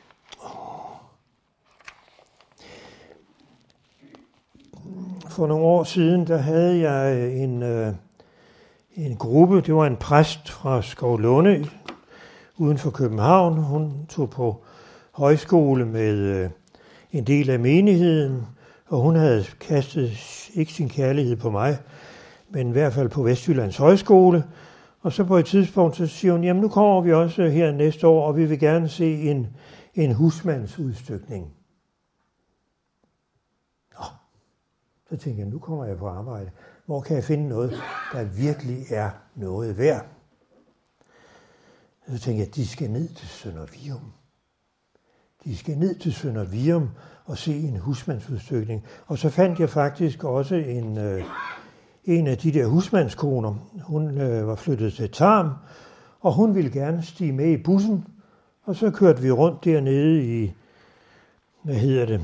For nogle år siden, der havde jeg en, øh, en gruppe, det var en præst fra Skovlunde uden for København. Hun tog på højskole med øh, en del af menigheden, og hun havde kastet ikke sin kærlighed på mig, men i hvert fald på Vestjyllands Højskole. Og så på et tidspunkt, så siger hun, jamen nu kommer vi også her næste år, og vi vil gerne se en, en husmandsudstykning. Så tænkte jeg, nu kommer jeg på arbejde. Hvor kan jeg finde noget, der virkelig er noget værd? Så tænkte jeg, de skal ned til Sønder Vium. De skal ned til Sønder Vium og se en husmandsudstykning. Og så fandt jeg faktisk også en, øh, en af de der husmandskoner. Hun øh, var flyttet til Tarm, og hun ville gerne stige med i bussen. Og så kørte vi rundt dernede i, hvad hedder det?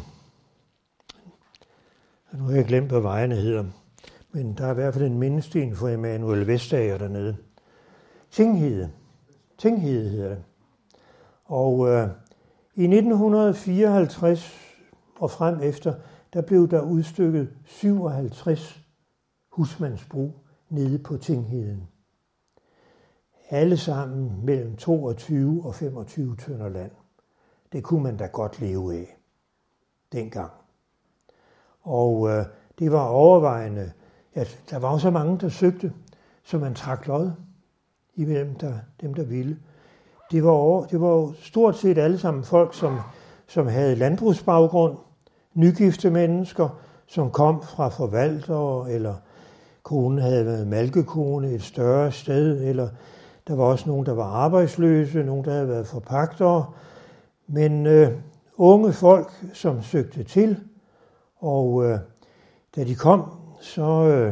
Nu har jeg glemt, hvad vejene hedder. Men der er i hvert fald en mindesten for Emanuel Vestager dernede. Tinghede. Tinghede hedder det. Og øh, i nitten fireoghalvtreds og frem efter, der blev der udstykket syvoghalvtreds husmandsbrug nede på Tingheden. Alle sammen mellem toogtyve og femogtyve tønder land. Det kunne man da godt leve af dengang. Og øh, det var overvejende, at der var jo så mange, der søgte, så man trak lod imellem der, dem, der ville. Det var, over, det var jo stort set alle sammen folk, som, som havde landbrugsbaggrund, nygifte mennesker, som kom fra forvaltere, eller konen havde været malkekone et større sted, eller der var også nogen, der var arbejdsløse, nogen, der havde været forpagtere. Men øh, unge folk, som søgte til, og øh, da de kom, så øh,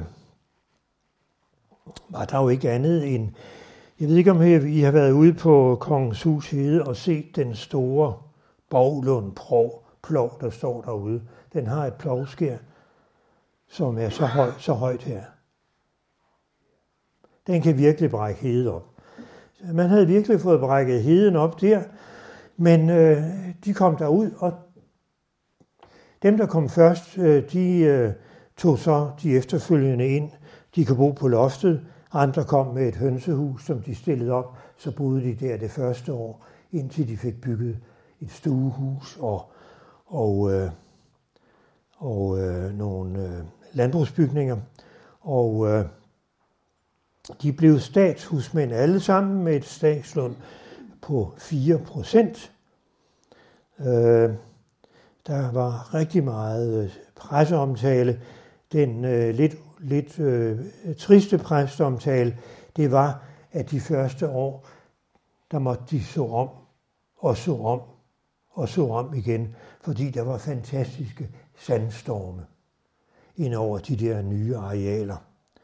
var der jo ikke andet end, jeg ved ikke om I har været ude på Kongens Hus Hede og set den store Boglund plov, der står derude. Den har et plovskær, som er så, høj, så højt her. Den kan virkelig brække hede op. Man havde virkelig fået brækket heden op der, men øh, de kom derud, og dem, der kom først, de øh, tog så de efterfølgende ind. De kunne bo på loftet. Andre kom med et hønsehus, som de stillede op. Så boede de der det første år, indtil de fik bygget et stuehus og, og, øh, og øh, nogle øh, landbrugsbygninger. Og øh, de blev statshusmænd alle sammen med et statslån på fire procent. Øh, der var rigtig meget øh, presseomtale. Den øh, lidt, lidt øh, triste presseomtale, det var, at de første år, der måtte de så om og så om og så om igen, fordi der var fantastiske sandstorme ind over de der nye arealer.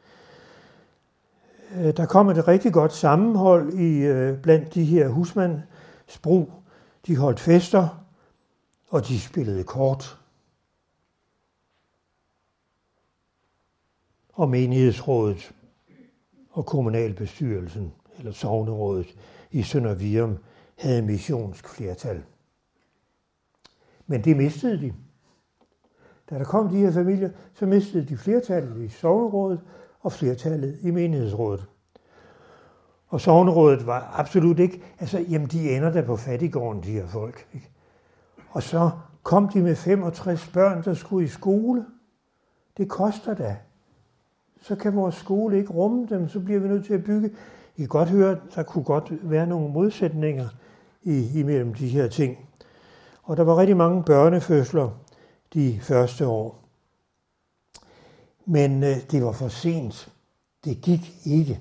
Der kom et rigtig godt sammenhold i blandt de her husmandsbrug. De holdt fester, og de spillede kort. Og menighedsrådet og kommunalbestyrelsen, eller sognerådet i Sønder Virum, havde missionsk flertal. Men det mistede de. Da der kom de her familier, så mistede de flertallet i sognerådet og flertallet i menighedsrådet. Og sognerådet var absolut ikke, altså jamen de ender der på fattiggården, de her folk. Ikke? Og så kom de med femogtres børn, der skulle i skole. Det koster da. Så kan vores skole ikke rumme dem, så bliver vi nødt til at bygge. I kan godt høre, der kunne godt være nogle modsætninger i, imellem de her ting. Og der var rigtig mange børnefødsler de første år. Men øh, det var for sent. Det gik ikke.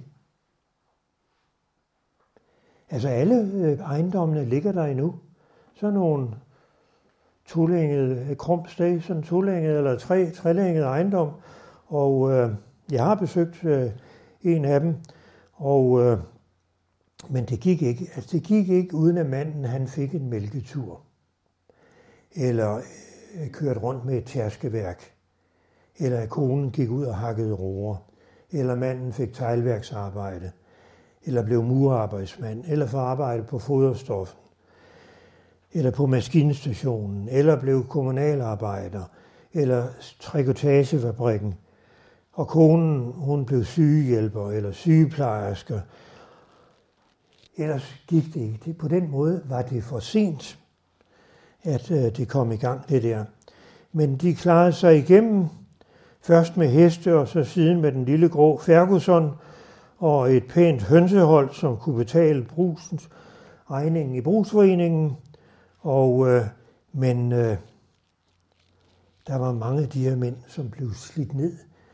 Altså alle øh, ejendommene ligger der endnu. Sådan nogle tolængede krumsted, sådan tolængede eller tre, trelængede ejendom. Og øh, jeg har besøgt øh, en af dem, og, øh, men det gik ikke. Altså det gik ikke, uden at manden han fik en mælketur. Eller øh, kørte rundt med et tærskeværk. Eller at konen gik ud og hakkede roer. Eller manden fik teglværksarbejde. Eller blev murarbejdsmand. Eller for arbejde på foderstoffen. Eller på maskinstationen. Eller blev kommunalarbejder. Eller trikotagefabrikken. Og konen, hun blev sygehjælper eller sygeplejerske. Ellers gik det ikke. På den måde var det for sent, at øh, det kom i gang, det der. Men de klarede sig igennem, først med heste, og så siden med den lille grå Ferguson, og et pænt hønsehold, som kunne betale brugsens regningen i brugsforeningen. Og, øh, men øh, der var mange af de her mænd, som blev slidt ned.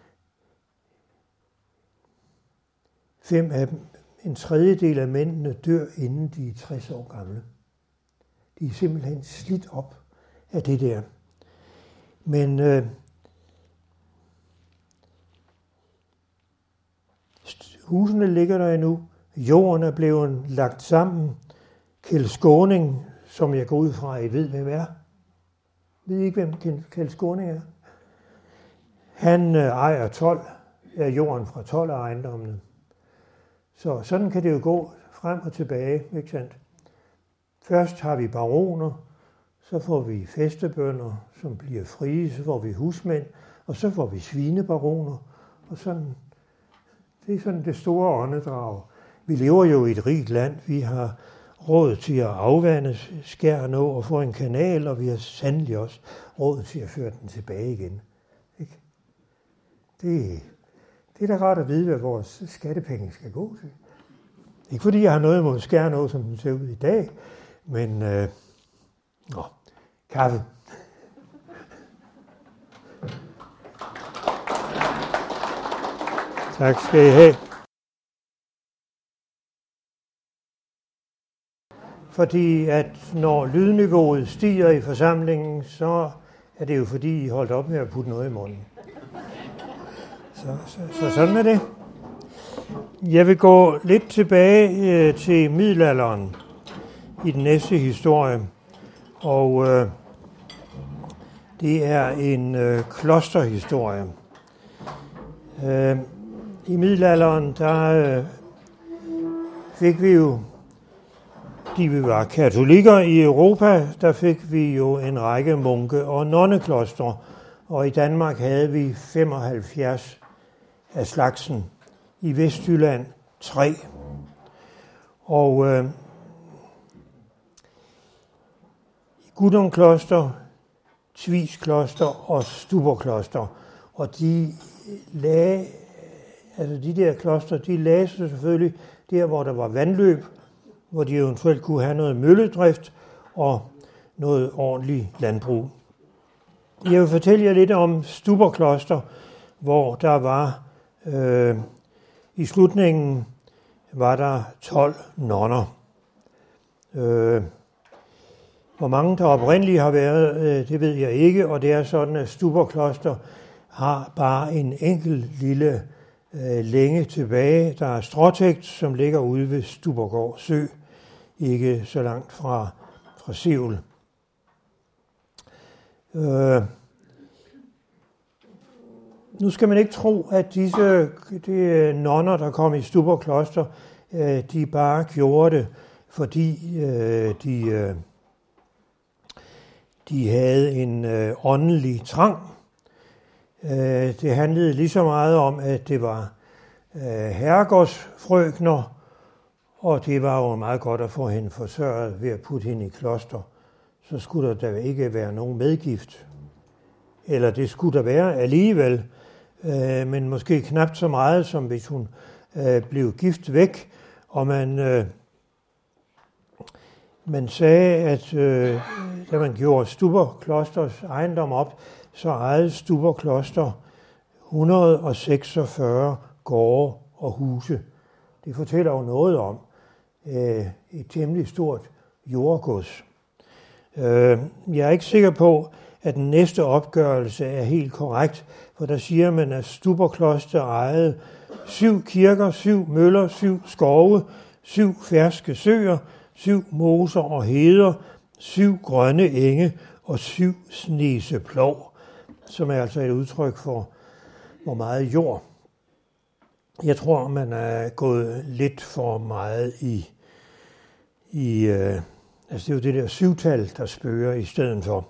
Fem af dem, en tredjedel af mændene dør, inden de er tres år gamle. De er simpelthen slidt op af det der. Men øh, husene ligger der endnu. Jorden er blevet lagt sammen. Kjeld Skåning, som jeg går ud fra, I ved, hvem er. Ved I ikke, hvem Kjeld Skåning er? Han øh, ejer tolv af jorden fra tolv af ejendommene. Så sådan kan det jo gå frem og tilbage, ikke sandt? Først har vi baroner, så får vi fæstebønder, som bliver frie, så får vi husmænd, og så får vi svinebaroner, og sådan. Det er sådan det store åndedrag. Vi lever jo i et rigt land. Vi har råd til at afvande Skjern Å og få en kanal, og vi har sandelig også råd til at føre den tilbage igen. Ikke? Det, det er da rart at vide, hvad vores skattepenge skal gå til. Ikke fordi jeg har noget imod Skjern Å, som den ser ud i dag, men øh, åh, kaffe. Tak skal I have. Fordi at når lydniveauet stiger i forsamlingen, så er det jo fordi, I holdt op med at putte noget i munden. Så, så, så sådan er det. Jeg vil gå lidt tilbage øh, til middelalderen i den næste historie. Og øh, det er en øh, klosterhistorie. Øh, I middelalderen, der øh, fik vi jo, de vi var katolikker i Europa, der fik vi jo en række munke- og nonneklostre. Og i Danmark havde vi femoghalvfjerds af slagsen. I Vestjylland tre. Og øh, Gudum Kloster, Tvis Kloster og Stuborg Kloster. Og de lagde, altså de der kloster, de lagde sig selvfølgelig der, hvor der var vandløb, hvor de eventuelt kunne have noget mølledrift, og noget ordentligt landbrug. Jeg vil fortælle jer lidt om Stuborkloster, hvor der var, øh, i slutningen var der tolv nonner. Øh, hvor mange der oprindeligt har været, øh, det ved jeg ikke, og det er sådan, at Stuborkloster har bare en enkelt lille øh, længe tilbage. Der er stråtægt, som ligger ude ved Stuborgård Sø, ikke så langt fra, fra Sevel. Øh, nu skal man ikke tro, at disse de nonner, der kom i Stuborkloster, øh, de bare gjorde det, fordi øh, de, øh, de havde en øh, åndelig trang. Øh, det handlede lige så meget om, at det var øh, herregårdsfrøkner, og det var jo meget godt at få hende forsørget ved at putte hende i kloster. Så skulle der da ikke være nogen medgift. Eller det skulle der være alligevel, øh, men måske knap så meget, som hvis hun øh, blev gift væk, og man, øh, man sagde, at øh, da man gjorde Stuborklosters ejendom op, så ejede Stuborkloster et hundrede og seksogfyrre gårde og huse. Det fortæller jo noget om øh, et temmelig stort jordgods. Øh, jeg er ikke sikker på, at den næste opgørelse er helt korrekt, for der siger man, at Stuborkloster ejede syv kirker, syv møller, syv skove, syv ferske søer, syv moser og heder, syv grønne enge og syv snese plov, som er altså et udtryk for, hvor meget jord. Jeg tror, man er gået lidt for meget i, i øh, altså det er jo det der syvtal, der spørger i stedet for.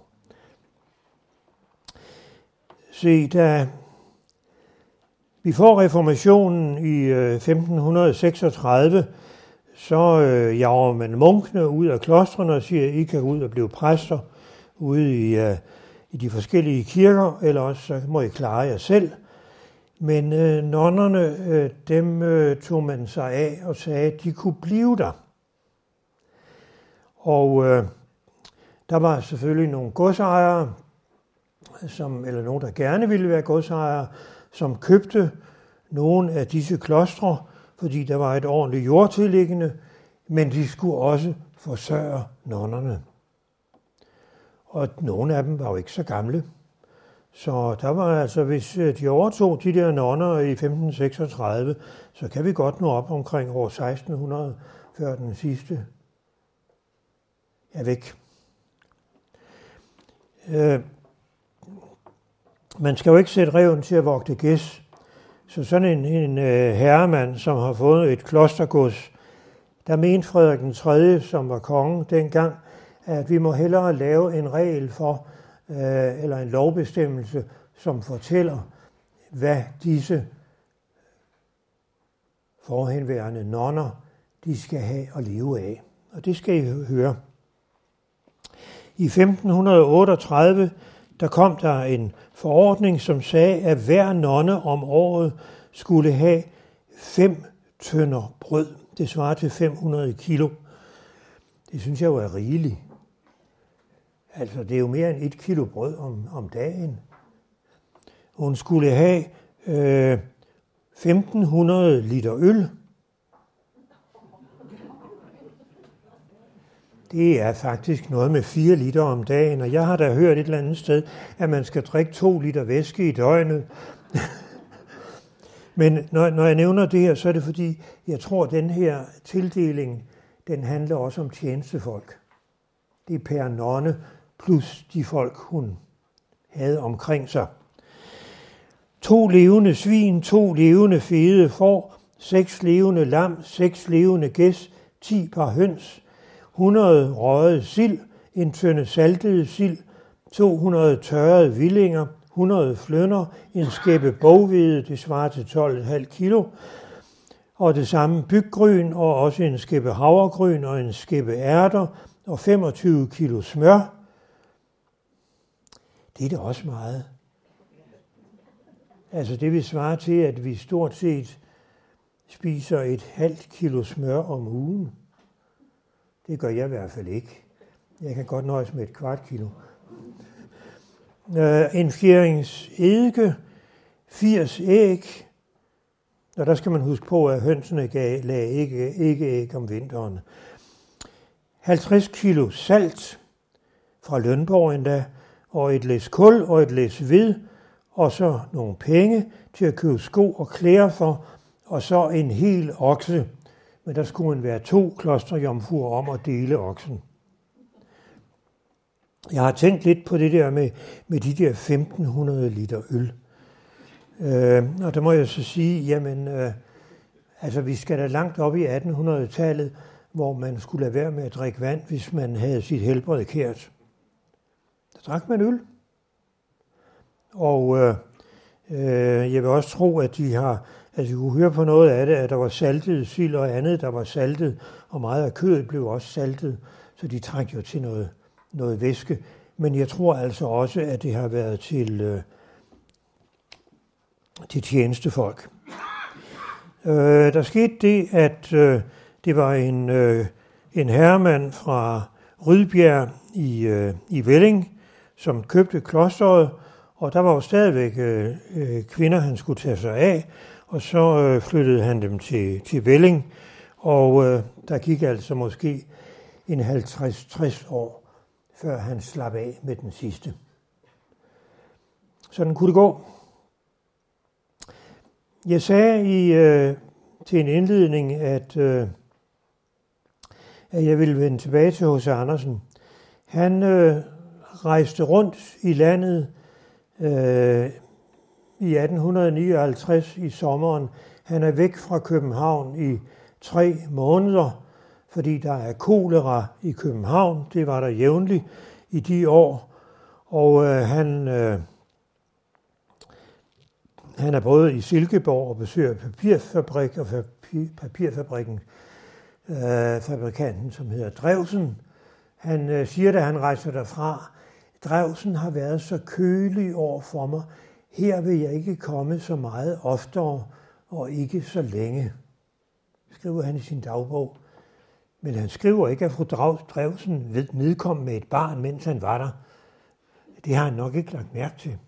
Se, da vi får reformationen i øh, femten seksogtredive, så øh, jager man munkene ud af klostrene og siger, at I kan gå ud og blive præster ude i, øh, i de forskellige kirker, eller også så må I klare jer selv. Men øh, nonnerne, øh, dem øh, tog man sig af og sagde, at de kunne blive der. Og øh, der var selvfølgelig nogle godsejere, som, eller nogen, der gerne ville være godsejere, som købte nogle af disse klostre, fordi der var et ordentligt jordtilliggende, men de skulle også forsørge nonnerne. Og nogle af dem var jo ikke så gamle. Så der var altså, hvis de overtog de der nonner i femten seksogtredive, så kan vi godt nå op omkring år seksten hundrede, før den sidste er væk. Øh, man skal jo ikke sætte ræven til at vogte gæs. Så sådan en, en øh, herremand, som har fået et klostergods, der mente Frederik den tredje, som var kongen dengang, at vi må hellere lave en regel for, øh, eller en lovbestemmelse, som fortæller, hvad disse forhenværende nonner, de skal have at leve af. Og det skal I høre. I femten otteogtredive, der kom der en forordning, som sagde, at hver nonne om året skulle have fem tønder brød. Det svarer til fem hundrede kilo. Det synes jeg jo er rigeligt. Altså, det er jo mere end et kilo brød om, om dagen. Hun skulle have øh, femten hundrede liter øl. Det er faktisk noget med fire liter om dagen, og jeg har da hørt et eller andet sted, at man skal drikke to liter væske i døgnet. Men når, når jeg nævner det her, så er det fordi, jeg tror, at den her tildeling, den handler også om tjenestefolk. Det er per nonne plus de folk, hun havde omkring sig. To levende svin, to levende fede får, seks levende lam, seks levende gæs, ti par høns, hundrede røget sild, en tønde saltede sild, to hundrede tørrede villinger, hundrede flønder, en skæppe boghvede, det svarer til tolv komma fem kilo, og det samme byggryn, og også en skæppe havregryn og en skæppe ærter, og femogtyve kilo smør. Det er da også meget. Altså det vil svare til, at vi stort set spiser et halvt kilo smør om ugen. Det gør jeg i hvert fald ikke. Jeg kan godt nøjes med et kvart kilo. Øh, en fjerings eddike, firs æg, og der skal man huske på, at hønsene gav, lagde ikke, ikke æg om vinteren. halvtreds kilo salt fra Lønborg endda, og et læs kul og et læs ved, og så nogle penge til at købe sko og klæder for, og så en hel okse. Men der skulle man være to klosterjomfruer om at dele oksen. Jeg har tænkt lidt på det der med, med de der femten hundrede liter øl. Øh, og der må jeg så sige, jamen, øh, altså vi skal da langt op i attenhundredetallet, hvor man skulle lade være med at drikke vand, hvis man havde sit helbred kært. Der drak man øl. Og øh, øh, jeg vil også tro, at de har, altså vi kunne høre på noget af det, at der var saltet sild og andet, der var saltet, og meget af kødet blev også saltet, så de trængte jo til noget, noget væske. Men jeg tror altså også, at det har været til, øh, til tjenestefolk. Øh, der skete det, at øh, det var en, øh, en herremand fra Rydbjerg i, øh, i Velling, som købte klosteret, og der var jo stadigvæk øh, øh, kvinder, han skulle tage sig af, og så øh, flyttede han dem til, til Velling, og øh, der gik altså måske en halvtreds til tres år, før han slap af med den sidste. Sådan kunne det gå. Jeg sagde i, øh, til en indledning, at, øh, at jeg ville vende tilbage til H C Andersen. Han øh, rejste rundt i landet øh, i atten nioghalvtreds i sommeren. Han er væk fra København i tre måneder, fordi der er kolera i København. Det var der jævnligt i de år. Og øh, han, øh, han er både i Silkeborg og besøger papirfabrik og papir, papirfabrikken, øh, fabrikanten, som hedder Drewsen. Han øh, siger, da han rejser derfra, Drewsen har været så kølig over for mig. Her vil jeg ikke komme så meget oftere og ikke så længe, skriver han i sin dagbog. Men han skriver ikke, at fru Drewsen nedkom med et barn, mens han var der. Det har han nok ikke lagt mærke til.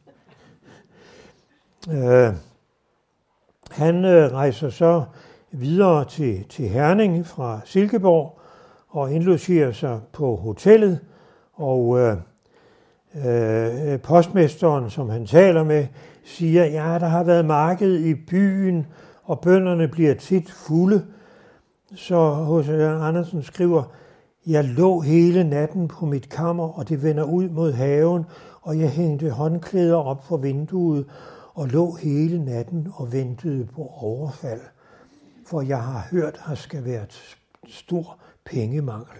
Øh, han øh, rejser så videre til, til Herning fra Silkeborg og indlogerer sig på hotellet, og øh, øh, postmesteren, som han taler med, siger, ja, der har været marked i byen, og bønderne bliver tit fulde. Så H C Andersen skriver, jeg lå hele natten på mit kammer, og det vender ud mod haven, og jeg hængte håndklæder op for vinduet, og lå hele natten og ventede på overfald. For jeg har hørt, at der skal være et stor pengemangel.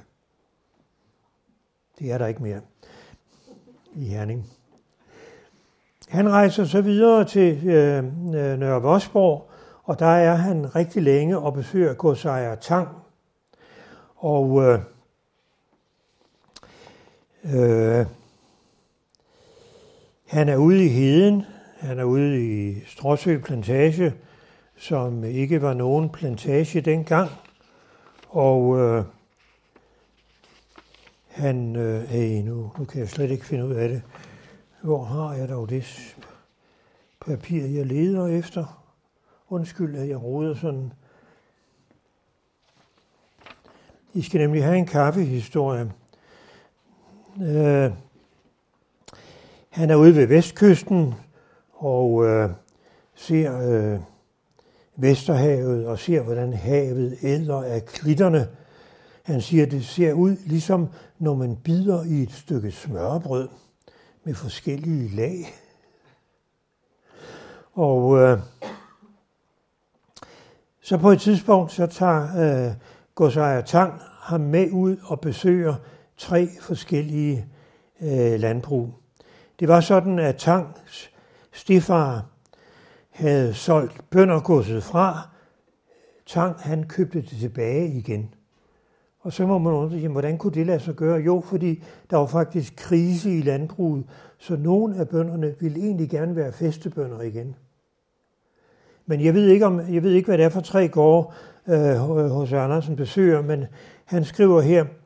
Det er der ikke mere i Herning. Han rejser så videre til øh, Nørre Vosborg, og der er han rigtig længe og besøger godsejer Tang. Og øh, øh, han er ude i heden, han er ude i Stråsø Plantage, som ikke var nogen plantage dengang. Og øh, han, øh, hey, nu, nu kan jeg slet ikke finde ud af det. Hvor har jeg dog det papir, jeg leder efter? Undskyld, at jeg roder sådan. I skal nemlig have en kaffehistorie. Øh, han er ude ved vestkysten og øh, ser øh, Vesterhavet og ser, hvordan havet æder af klitterne. Han siger, at det ser ud ligesom, når man bider i et stykke smørbrød med forskellige lag. Og øh, så på et tidspunkt, så tager øh, godsejer Tang ham med ud og besøger tre forskellige øh, landbrug. Det var sådan, at Tangs stefar havde solgt bøndergodset fra. Tang, han købte det tilbage igen. Og så må man undre, jamen, hvordan kunne det lade sig gøre? Jo, fordi der var faktisk krise i landbruget, så nogle af bønderne ville egentlig gerne være fæstebønder igen. Men jeg ved ikke, om, jeg ved ikke hvad det er for tre gårde, øh, H C Andersen besøger, men han skriver her,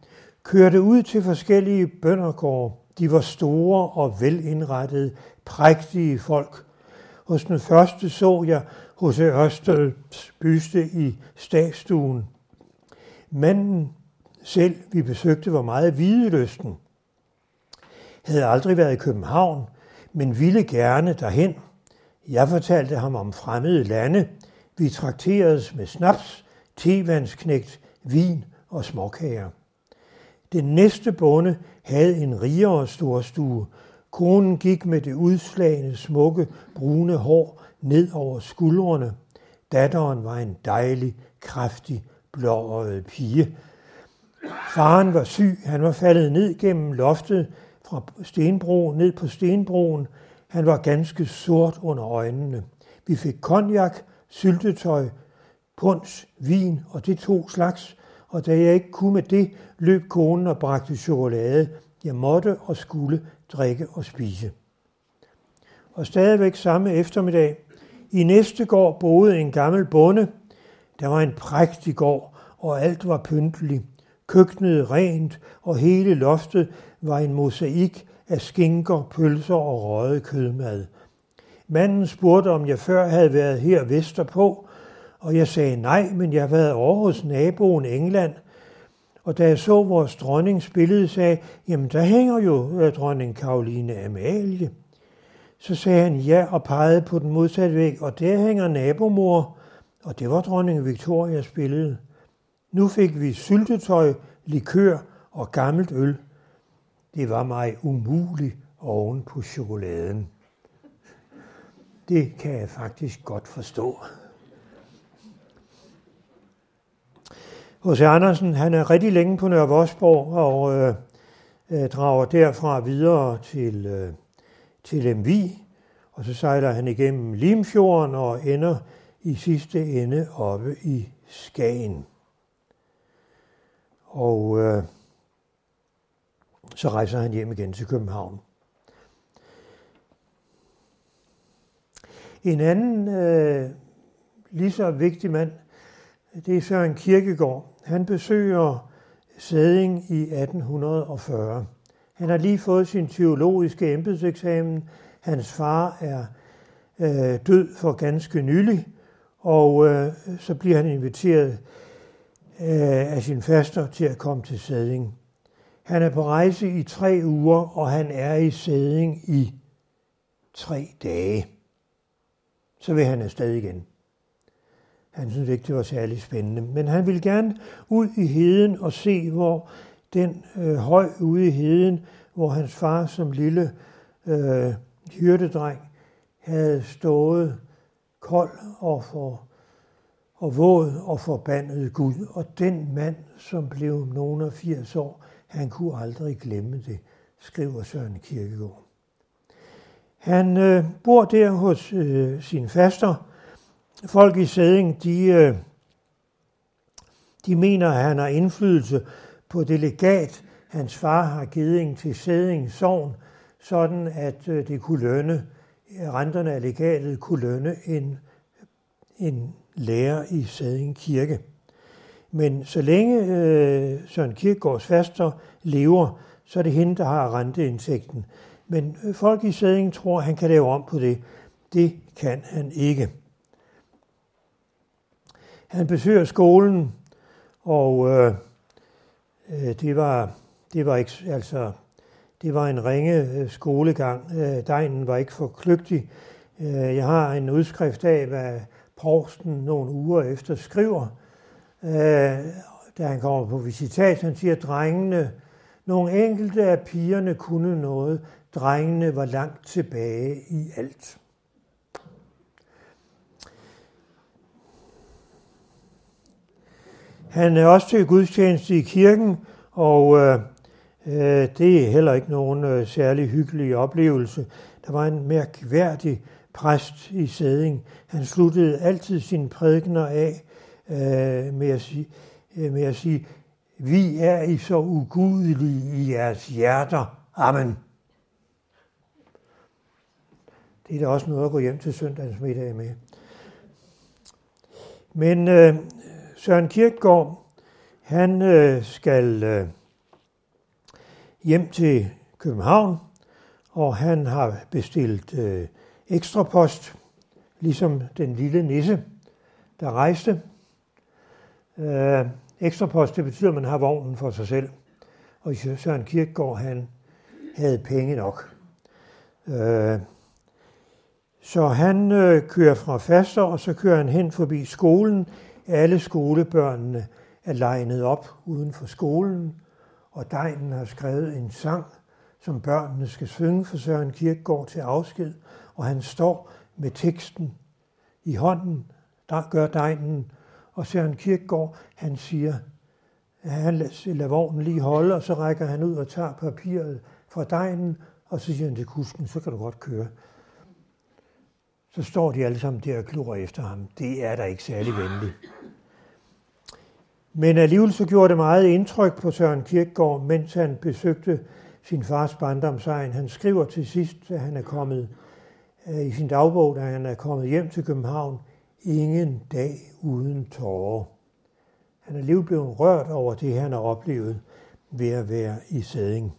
kørte ud til forskellige bøndergårde. De var store og velindrettede, prægtige folk. Hos den første så jeg H C Ørsteds byste i statsstuen. Manden selv, vi besøgte, var meget videlysten. Havde aldrig været i København, men ville gerne derhen. Jeg fortalte ham om fremmede lande. Vi trakteredes med snaps, tevandsknægt, vin og småkager. Den næste bonde havde en rigere storstue. Konen gik med det udslagne, smukke, brune hår ned over skuldrene. Datteren var en dejlig, kraftig, blåøjet pige. Faren var syg. Han var faldet ned gennem loftet fra stenbroen, ned på stenbroen. Han var ganske sort under øjnene. Vi fik cognac, syltetøj, punsch, vin og det to slags. Og da jeg ikke kunne med det, løb konen og bragte chokolade. Jeg måtte og skulle drikke og spise. Og stadigvæk samme eftermiddag. I næste gård boede en gammel bonde. Der var en prægtig gård, og alt var pynteligt. Køkkenet rent, og hele loftet var en mosaik af skinker, pølser og røget kødmad. Manden spurgte, om jeg før havde været her vesterpå, og jeg sagde nej, men jeg har været over hos naboen England. Og da jeg så vores dronnings billede, sagde jamen der hænger jo dronning Caroline Amalie. Så sagde han ja og pegede på den modsatte væg, og der hænger nabomor, og det var dronning Victorias billede. Nu fik vi syltetøj, likør og gammelt øl. Det var mig umuligt oven på chokoladen. Det kan jeg faktisk godt forstå. H C Andersen, han er rigtig længe på Nørre Vosborg og øh, øh, drager derfra videre til, øh, til Lemvig, og så sejler han igennem Limfjorden og ender i sidste ende oppe i Skagen. Og øh, så rejser han hjem igen til København. En anden øh, lige så vigtig mand, det er Søren Kierkegaard. Han besøger Sædding i atten fyrre. Han har lige fået sin teologiske embedseksamen. Hans far er øh, død for ganske nylig, og øh, så bliver han inviteret øh, af sin faster til at komme til Sædding. Han er på rejse i tre uger, og han er i Sædding i tre dage. Så vil han afsted igen. Han synes ikke, det var særlig spændende, men han ville gerne ud i heden og se, hvor den øh, høj ude i heden, hvor hans far som lille øh, hyrdedreng havde stået kold og, for, og våd og forbandet Gud. Og den mand, som blev nogen af firs år, han kunne aldrig glemme det, skriver Søren Kierkegaard. Han øh, bor der hos øh, sin faster. Folk i Sædding, de, øh, de mener, at han har indflydelse på det legat, hans far har givet til Sædding Sogn, sådan at øh, det kunne lønne, renterne af legatet kunne lønne en, en lærer i Sædding Kirke. Men så længe øh, Søren Kierkegaards faster lever, så er det hende, der har renteindtægten. Men øh, folk i Sædding tror, at han kan lave om på det. Det kan han ikke. Han besøger skolen, og øh, det var det var ikke altså det var en ringe skolegang. Degnen var ikke for kløgtig. Jeg har en udskrift af, hvad provsten nogle uger efter skriver, da han kommer på visitat. Han siger, at drengene, nogle enkelte af pigerne kunne noget. Drengene var langt tilbage i alt. Han er også til gudstjeneste i kirken, og øh, det er heller ikke nogen øh, særlig hyggelig oplevelse. Der var en mærkværdig præst i Sædding. Han sluttede altid sine prædikener af øh, med, at sige, øh, med at sige, vi er I så ugudelige i jeres hjerter. Amen. Det er da også noget at gå hjem til søndagens middag med. Men øh, Søren Kierkegaard, han øh, skal øh, hjem til København, og han har bestilt øh, ekstra post, ligesom den lille nisse, der rejste. Øh, ekstra post, det betyder, at man har vognen for sig selv. Og Søren Kierkegaard, han havde penge nok. Øh, så han øh, kører fra Faster, og så kører han hen forbi skolen. Alle skolebørnene er legnet op uden for skolen, og Degnen har skrevet en sang, som børnene skal synge for Søren Kierkegaard til afsked, og han står med teksten i hånden, der gør Degnen, og Søren Kierkegaard, han siger, at han lader vognen lige holde, og så rækker han ud og tager papiret fra Degnen, og så siger han til kusken, så kan du godt køre. Så står de alle sammen der og klurer efter ham. Det er da ikke særlig venligt. Men alligevel så gjorde det meget indtryk på Søren Kierkegaard, mens han besøgte sin fars barndomsegn. Han skriver til sidst, at han er kommet i sin dagbog, da han er kommet hjem til København, ingen dag uden tårer. Han er alligevel blevet rørt over det, han har oplevet ved at være i Sædding.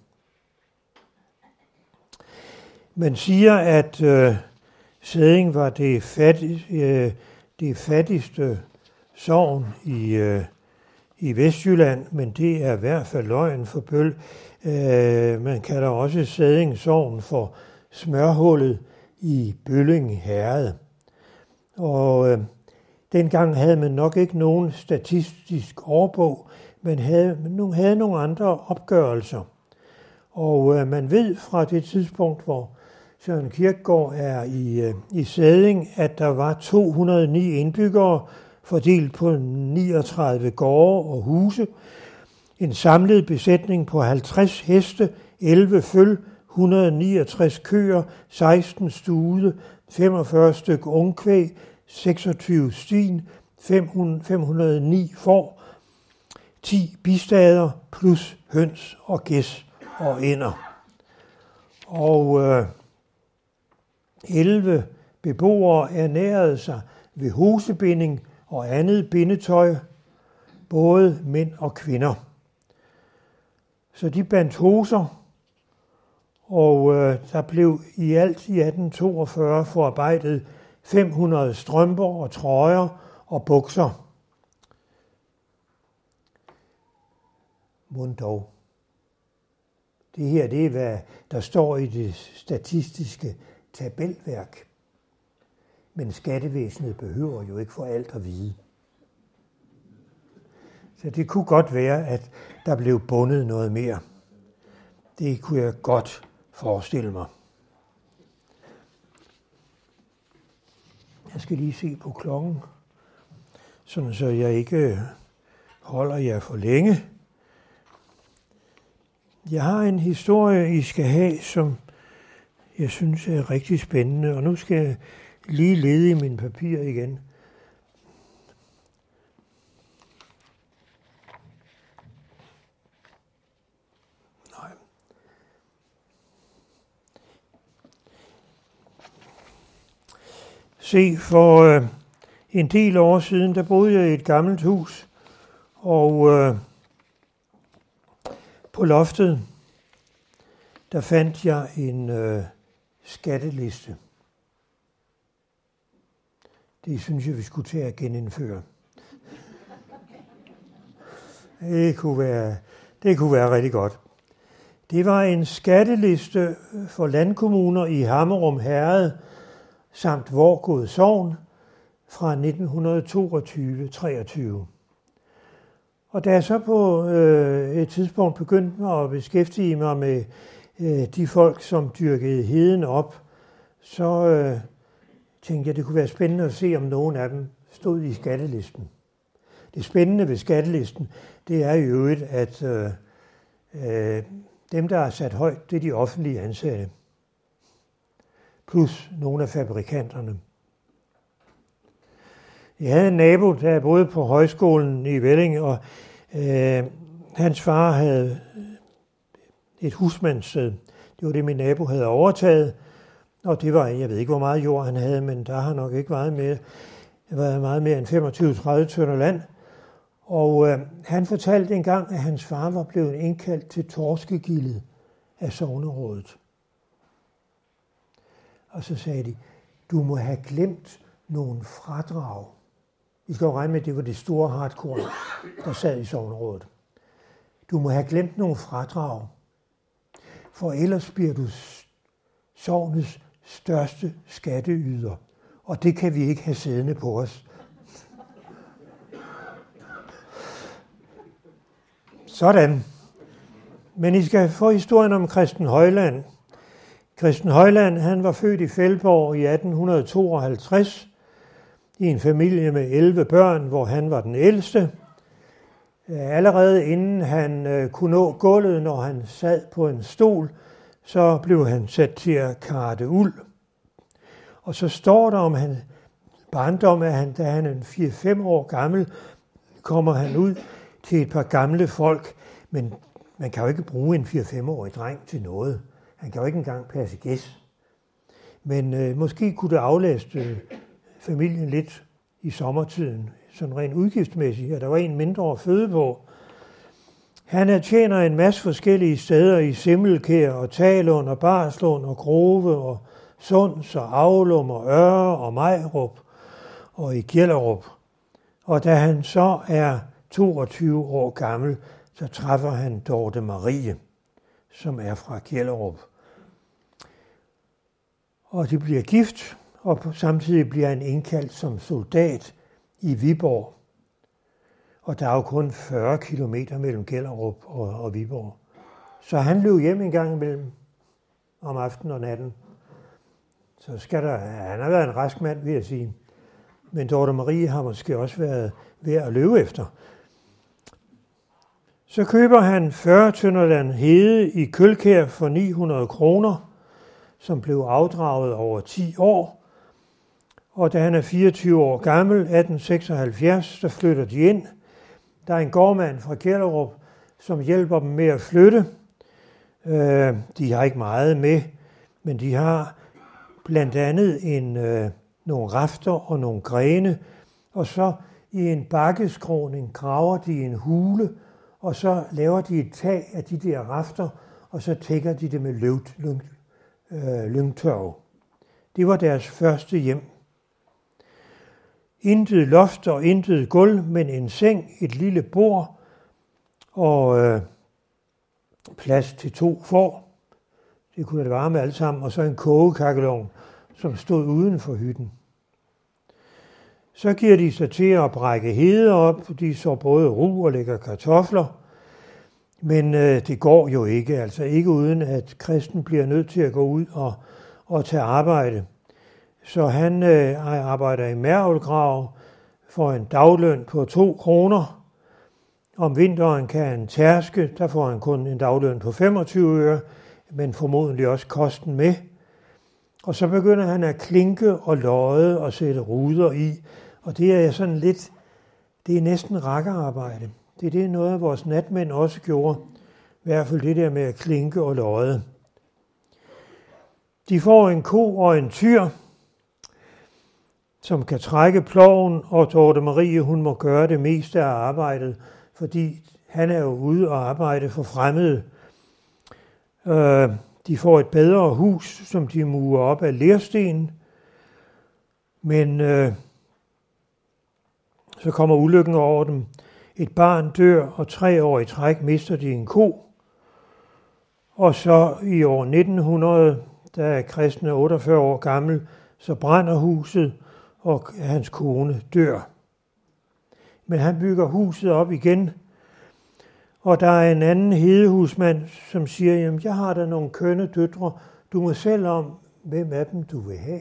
Man siger, at øh, Sædding var det, fattig, øh, det fattigste sogn i, øh, i Vestjylland, men det er i hvert fald løgn for bøl. Øh, man kalder også Sædding sogn for smørhullet i Bølling Herred. Og øh, dengang havde man nok ikke nogen statistisk årbog, men havde, man havde nogle andre opgørelser. Og øh, man ved fra det tidspunkt, hvor Søren Kierkegaard er i, øh, i Sædding, at der var to hundrede og ni indbyggere, fordelt på niogtredive gårde og huse, en samlet besætning på halvtreds heste, elleve føl, et hundrede og niogtres køer, seksten stude, femogfyrre styk ungkvæg, seksogtyve stin, fem hundrede og ni får, ti bistader plus høns og gæs og ænder. Og øh, elleve beboere ernærede sig ved hosebinding og andet bindetøj, både mænd og kvinder. Så de bandt hoser, og øh, der blev i alt i atten toogfyrre forarbejdet fem hundrede strømper og trøjer og bukser. Mund dog. Det her, det er, hvad der står i det statistiske tabelværk. Men skattevæsenet behøver jo ikke for alt at vide. Så det kunne godt være, at der blev bundet noget mere. Det kunne jeg godt forestille mig. Jeg skal lige se på klokken, sådan så jeg ikke holder jer for længe. Jeg har en historie, I skal have, som jeg synes er rigtig spændende, og nu skal jeg lige lede i mine papirer igen. Nej. Se, for øh, en del år siden, der boede jeg i et gammelt hus, og øh, på loftet, der fandt jeg en øh, skatteliste. Det synes jeg, vi skulle til at genindføre. Det kunne være, det kunne være rigtig godt. Det var en skatteliste for landkommuner i Hammerum Herred samt Vorgod Sogn fra nitten toogtyve til treogtyve. Og da jeg så på øh, et tidspunkt begyndte at beskæftige mig med øh, de folk, som dyrkede heden op, så øh, tænkte jeg, det kunne være spændende at se, om nogen af dem stod i skattelisten. Det spændende ved skattelisten, det er i øvrigt, at øh, øh, dem, der er sat højt, det er de offentlige ansatte. Plus nogle af fabrikanterne. Jeg havde en nabo, der boede på højskolen i Velling, og øh, hans far havde et husmandssted. Det var det, min nabo havde overtaget, og det var, jeg ved ikke, hvor meget jord han havde, men der har nok ikke været mere, været meget mere end femogtyve til tredive tønder land. Og øh, han fortalte engang, at hans far var blevet indkaldt til torskegildet af sognerådet. Og så sagde de, du må have glemt nogle fradrag. I skal jo regne med, at det var det store hardcore, der sad i sognerådet. Du må have glemt nogle fradrag, for ellers bliver du sognets største skatteyder. Og det kan vi ikke have siddende på os. Sådan. Men I skal få historien om Christen Højland. Christen Højland, han var født i Fældborg i atten tooghalvtreds i en familie med elleve børn, hvor han var den ældste. Allerede inden han kunne nå gulvet, når han sad på en stol, så blev han sat til at karte uld. Og så står der om han barndom, at han, da han er fire fem år gammel, kommer han ud til et par gamle folk. Men man kan jo ikke bruge en fire fem-årig dreng til noget. Han kan jo ikke engang passe gæs. Men øh, måske kunne det aflaste øh, familien lidt i sommertiden, sådan rent udgiftsmæssigt, at der var en mindre at føde på. Han tjener en masse forskellige steder i Simmelkær og Talund og Barslund og Grove og Sunds og Aulum og Øre og Majrup og i Kjellerup. Og da han så er toogtyve år gammel, så træffer han Dorte Marie, som er fra Kjellerup. Og de bliver gift, og samtidig bliver han indkaldt som soldat i Viborg. Og der er jo kun fyrre kilometer mellem Kjellerup og, og Viborg. Så han løb hjem en gang imellem om aftenen og natten. Så skal der, han har været en rask mand, vil jeg sige. Men Dorte Marie har måske også været ved at løbe efter. Så køber han fyrre tønderland hede i Kølkær for ni hundrede kroner, som blev afdraget over ti år. Og da han er fireogtyve år gammel, atten seksoghalvfjerds, så flytter de ind. Der er en gårdmand fra Kjellerup, som hjælper dem med at flytte. De har ikke meget med, men de har blandt andet en, nogle rafter og nogle grene. Og så i en bakkeskråning graver de en hule, og så laver de et tag af de der rafter, og så tækker de det med løvt, lyng, øh, lyngtørv. Det var deres første hjem. Intet loft og intet gulv, men en seng, et lille bord og øh, plads til to får. Det kunne det varme alle sammen, og så en kogekakkelovn, som stod uden for hytten. Så giver de sig til at brække hede op. De så både ru og lægger kartofler. Men øh, det går jo ikke, altså ikke uden at Christen bliver nødt til at gå ud og, og tage arbejde. Så han øh, arbejder i mergelgrav, får en dagløn på to kroner. Om vinteren kan han tærske, der får han kun en dagløn på femogtyve øre, men formodentlig også kosten med. Og så begynder han at klinke og lodde og sætte ruder i, og det er sådan lidt, det er næsten rakkerarbejde. Det er det noget, vores natmænd også gjorde, i hvert fald det der med at klinke og lodde. De får en ko og en tyr, som kan trække ploven, og Dorte Marie, hun må gøre det meste af arbejdet, fordi han er jo ude og arbejde for fremmede. De får et bedre hus, som de murer op af lersten, men øh, så kommer ulykken over dem. Et barn dør, og tre år i træk mister de en ko. Og så i år nitten hundrede, da er Christen er otteogfyrre år gammel, så brænder huset, og hans kone dør. Men han bygger huset op igen, og der er en anden hedehusmand, som siger, jamen jeg har da nogle kønne døtre, du må selv om, hvem af dem du vil have.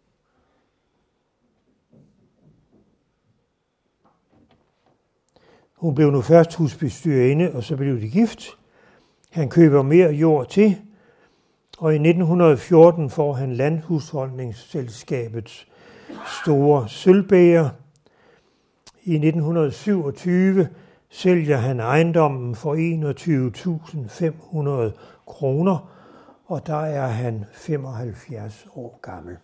Hun blev nu først husbestyrerinde, og så blev de gift. Han køber mere jord til, og i nitten fjorten får han Landhusholdningsselskabets store sølvbæger. I nitten syvogtyve sælger han ejendommen for enogtyve tusind fem hundrede kroner, og der er han femoghalvfjerds år gammel.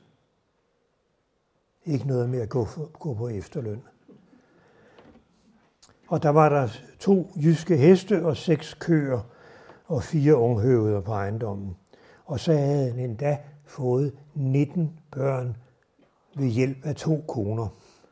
Ikke noget med at gå, for, gå på efterløn. Og der var der to jyske heste og seks køer, og fire unghøveder på ejendommen. Og så havde han endda fået nitten børn ved hjælp af to koner.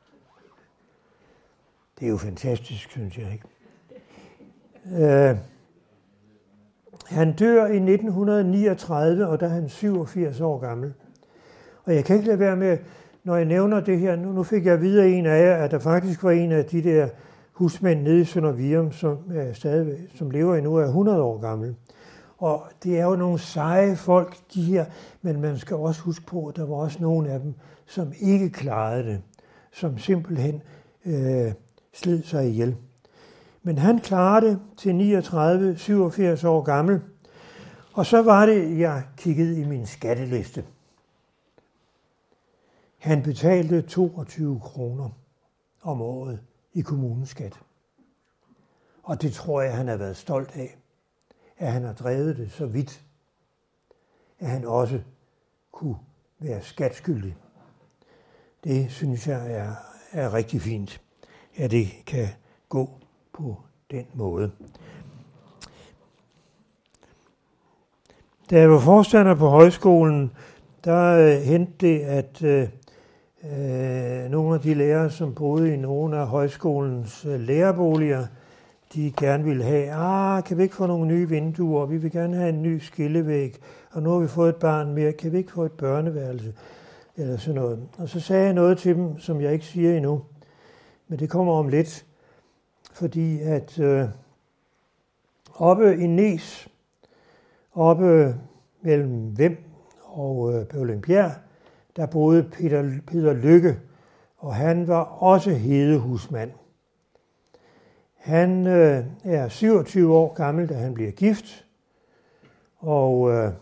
Det er jo fantastisk, synes jeg, ikke? Øh, han dør i nitten niogtredive, og der er han syvogfirs år gammel. Og jeg kan ikke lade være med, når jeg nævner det her, nu, nu fik jeg videre en af jer, at der faktisk var en af de der husmænd nede i Sønder Virum, som, er stadig, som lever endnu, er hundrede år gammel. Og det er jo nogle seje folk, de her, men man skal også huske på, at der var også nogle af dem, som ikke klarede det, som simpelthen øh, slid sig ihjel. Men han klarede det til niogtredive, syvogfirs år gammel, og så var det, jeg kiggede i min skatteliste. Han betalte toogtyve kroner om året i kommuneskat. Og det tror jeg, han har været stolt af, at han har drevet det så vidt, at han også kunne være skatskyldig. Det synes jeg er, er rigtig fint, at det kan gå på den måde. Da jeg var forstander på højskolen, der øh, hentede det, at øh, øh, nogle af de lærere, som boede i nogle af højskolens øh, lærerboliger, de gerne ville have, ah, kan vi ikke få nogle nye vinduer, vi vil gerne have en ny skillevæg, og nu har vi fået et barn mere, kan vi ikke få et børneværelse, eller sådan noget. Og så sagde jeg noget til dem, som jeg ikke siger endnu, men det kommer om lidt, fordi at øh, oppe i Nes, oppe mellem Vem og øh, Bøvlingbjerg, der boede Peter, Peter Lykke, og han var også hedehusmand. Han øh, er syvogtyve år gammel, da han bliver gift, og øh,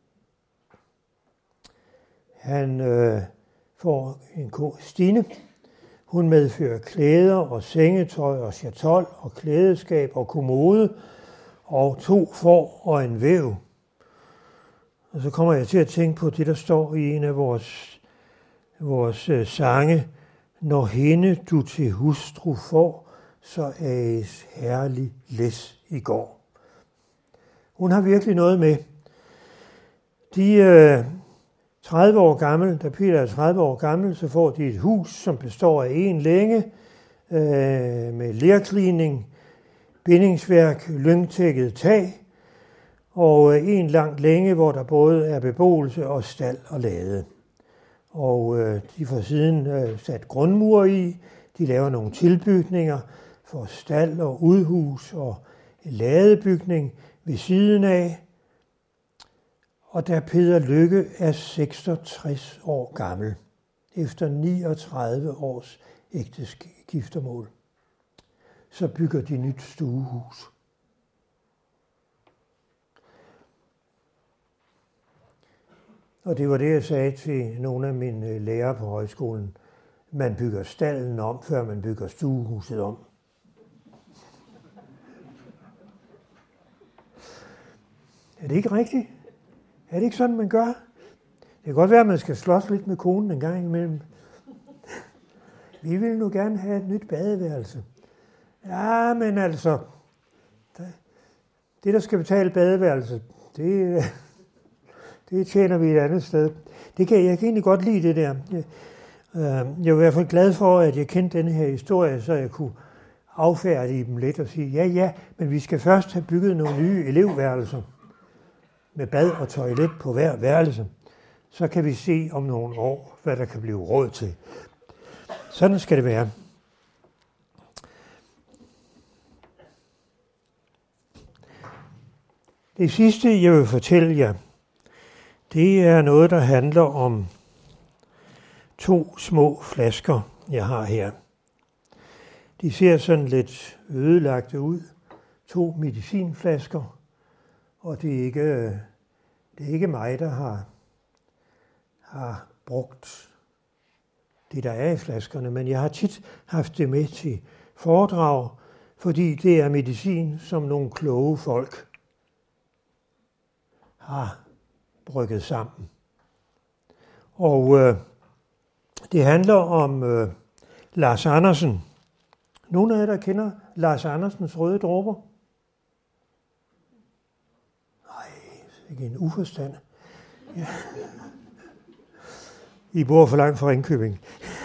han øh, får en ko, Stine. Hun medfører klæder og sengetøj og chatol og klædeskab og kommode og to får og en væv. Og så kommer jeg til at tænke på det, der står i en af vores, vores øh, sange. Når hende du til hustru får, så ages herlig læs i går. Hun har virkelig noget med. De øh, tredive år gammel, da Peter er tredive år gammel, så får de et hus, som består af en længe øh, med lerklining, bindingsværk, lyngtækket tag og øh, en lang længe, hvor der både er beboelse og stald og lade. Og øh, de får siden øh, sat grundmur i, de laver nogle tilbygninger for stald og udhus og ladebygning ved siden af. Og da Peter Lykke er seksogtres år gammel, efter niogtredive års ægteskiftermål, så bygger de nyt stuehus. Og det var det, jeg sagde til nogle af mine lærere på højskolen. Man bygger stalden om, før man bygger stuehuset om. Er det ikke rigtigt? Er det ikke sådan, man gør? Det kan godt være, at man skal slås lidt med konen en gang imellem. Vi vil nu gerne have et nyt badeværelse. Ja, men altså, det der skal betale badeværelse, det, det tjener vi et andet sted. Det kan, jeg kan egentlig godt lide det der. Jeg var i hvert fald glad for, at jeg kendte denne her historie, så jeg kunne affærdige dem lidt og sige, ja, ja, men vi skal først have bygget nogle nye elevværelser med bad og toilet på hver værelse. Så kan vi se om nogle år, hvad der kan blive råd til. Sådan skal det være. Det sidste, jeg vil fortælle jer, det er noget, der handler om to små flasker, jeg har her. De ser sådan lidt ødelagte ud. To medicinflasker, og det er ikke, det er ikke mig, der har, har brugt det, der er i flaskerne, men jeg har tit haft det med til foredrag, fordi det er medicin, som nogle kloge folk har brygget sammen. Og øh, det handler om øh, Lars Andersen. Nogle af jer, der kender Lars Andersens Røde Dråber? Ikke en uforstand. Ja. I bor for langt fra Ringkøbing.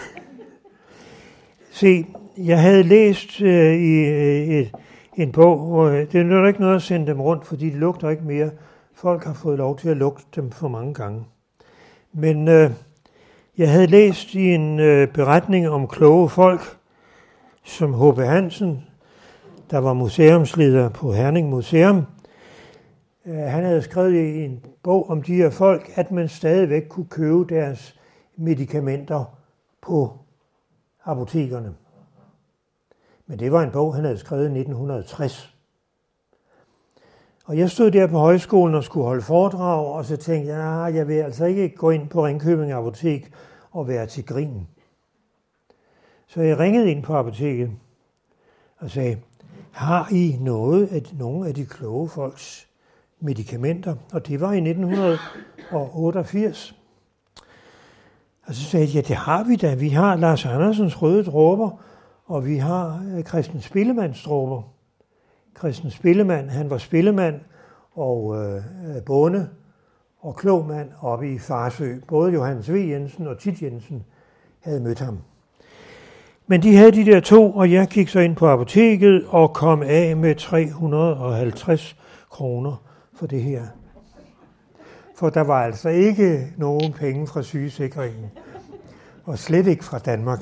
Se, jeg havde læst øh, i øh, et, en bog, og det er jo ikke noget at sende dem rundt, fordi de lugter ikke mere. Folk har fået lov til at lugte dem for mange gange. Men øh, jeg havde læst i en øh, beretning om kloge folk, som H P Hansen, der var museumsleder på Herning Museum. Øh, han havde skrevet i en bog om de her folk, at man stadigvæk kunne købe deres medicamenter på apotekerne. Men det var en bog, han havde skrevet i nitten tres. Og jeg stod der på højskolen og skulle holde foredrag, og så tænkte jeg, at jeg vil altså ikke gå ind på Ringkøbing Apotek og være til grin. Så jeg ringede ind på apoteket og sagde, har I noget af nogle af de kloge folks medicamenter? Og det var i nitten otteogfirs. Og så sagde jeg, ja, det har vi da. Vi har Lars Andersens røde dråber, og vi har Christen Spillemanns dråber. Christen Spillemand, han var spillemand og øh, bonde og klog mand oppe i Farsø. Både Johannes V. Jensen og Tit Jensen havde mødt ham. Men de havde de der to, og jeg gik så ind på apoteket og kom af med tre hundrede og halvtreds kroner for det her. For der var altså ikke nogen penge fra sygesikringen, og slet ikke fra Danmark.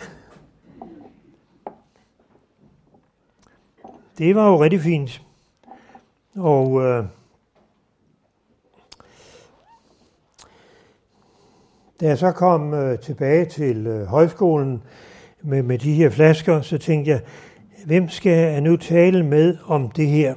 Det var jo rigtig fint. Og øh, da jeg så kom øh, tilbage til øh, højskolen med, med de her flasker, så tænkte jeg, hvem skal jeg nu tale med om det her?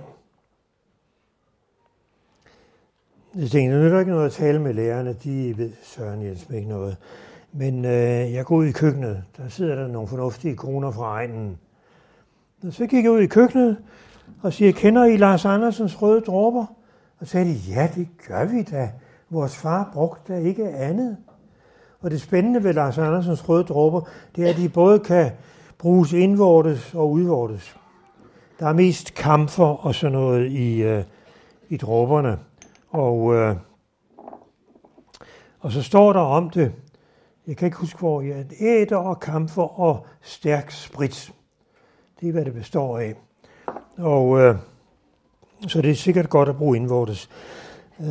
Jeg tænkte, nu er der ikke noget at tale med lærerne, de ved Søren Jensen ikke noget. Men øh, jeg går ud i køkkenet, der sidder der nogle fornuftige kroner fra egnen. Og så gik jeg ud i køkkenet og siger, kender I Lars Andersens røde dråber? Og så sagde de, ja, det gør vi da. Vores far brugte da ikke andet. Og det spændende ved Lars Andersens røde dråber, det er, at de både kan bruges indvortes og udvortes. Der er mest kamfer og sådan noget i, øh, i dråberne. Og, øh, og så står der om det, jeg kan ikke huske hvor, ja, æter og kamfer og stærk sprit. Det er, hvad det består af. Og øh, så det er sikkert godt at bruge indvortes. Øh,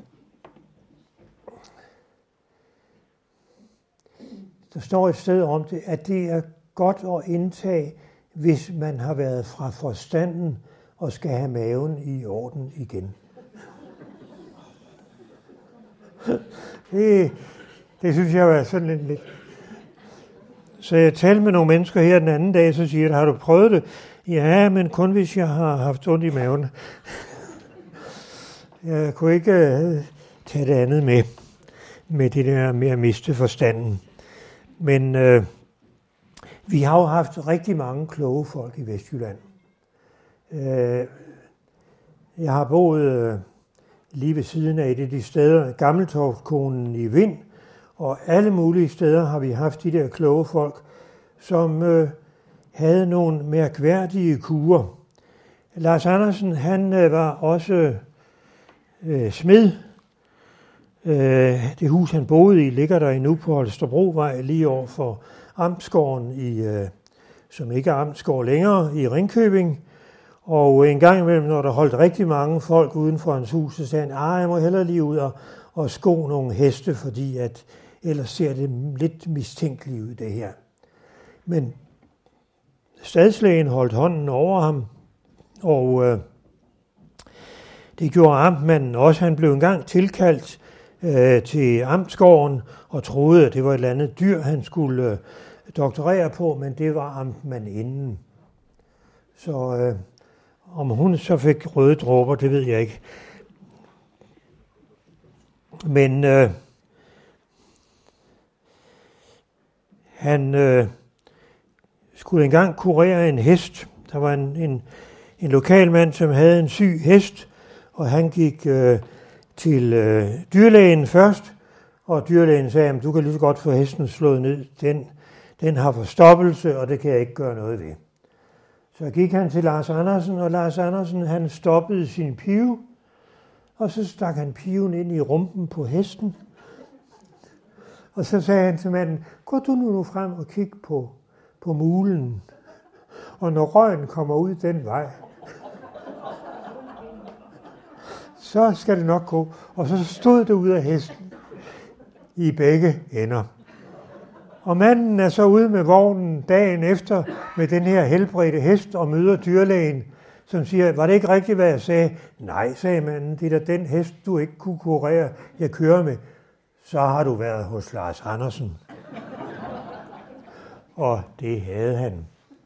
der står et sted om det, at det er godt at indtage, hvis man har været fra forstanden og skal have maven i orden igen. Det, det synes jeg var sådan lidt, lidt. Så jeg talte med nogle mennesker her den anden dag, så siger jeg, har du prøvet det? Ja, men kun hvis jeg har haft ondt i maven. Jeg kunne ikke uh, tage det andet med, med det der med at miste forstanden. Men uh, vi har jo haft rigtig mange kloge folk i Vestjylland. Uh, jeg har boet uh, lige ved siden af et af de steder, Gammeltorvkonen i Vind, og alle mulige steder har vi haft de der kloge folk, som øh, havde nogle mærkværdige kurer. Lars Andersen, han øh, var også øh, smed. Øh, det hus, han boede i, ligger der endnu på Holstebrovej, lige over for Amtsgården, i, øh, som ikke er Amtsgård længere, i Ringkøbing. Og en gang imellem, når der holdt rigtig mange folk uden for hans hus, så sagde han, ah, jeg må hellere lige ud og, og sko nogle heste, fordi at ellers ser det lidt mistænkeligt ud, det her. Men stadslægen holdt hånden over ham, og øh, det gjorde amtmanden også. Han blev engang tilkaldt øh, til Amtsgården og troede, at det var et eller andet dyr, han skulle øh, doktorere på, men det var amtmanden inden. Så øh, om hun så fik røde dråber, det ved jeg ikke. Men øh, han øh, skulle engang kurere en hest. Der var en, en, en lokal mand, som havde en syg hest, og han gik øh, til øh, dyrlægen først, og dyrlægen sagde, at du kan lige så godt få hesten slået ned. Den, den har forstoppelse, og det kan jeg ikke gøre noget ved. Så gik han til Lars Andersen, og Lars Andersen, han stoppede sin pive, og så stak han piven ind i rumpen på hesten. Og så sagde han til manden, gå du nu frem og kig på, på mulen, og når røgen kommer ud den vej, så skal det nok gå. Og så stod det ud af hesten i begge ender. Og manden er så ude med vognen dagen efter med den her helbredte hest og møder dyrlægen, som siger, var det ikke rigtigt, hvad jeg sagde? Nej, sagde manden, det er da den hest, du ikke kunne kurere, jeg kører med. Så har du været hos Lars Andersen. Og det havde han.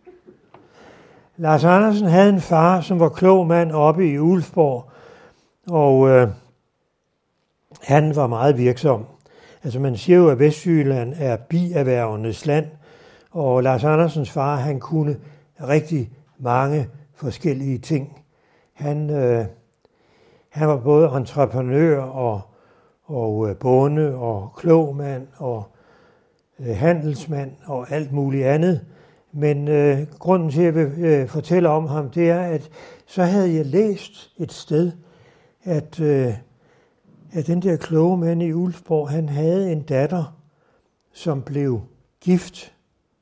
Lars Andersen havde en far, som var klog mand oppe i Ulfborg, og øh, han var meget virksom. Altså man siger jo, at Vestjylland er bierhvervenes land, og Lars Andersens far, han kunne rigtig mange forskellige ting. Han, øh, han var både entreprenør og, og øh, bonde og klog mand og øh, handelsmand og alt muligt andet. Men øh, grunden til, at jeg vil øh, fortælle om ham, det er, at så havde jeg læst et sted, at, øh, at den der kloge mand i Ulfborg, han havde en datter, som blev gift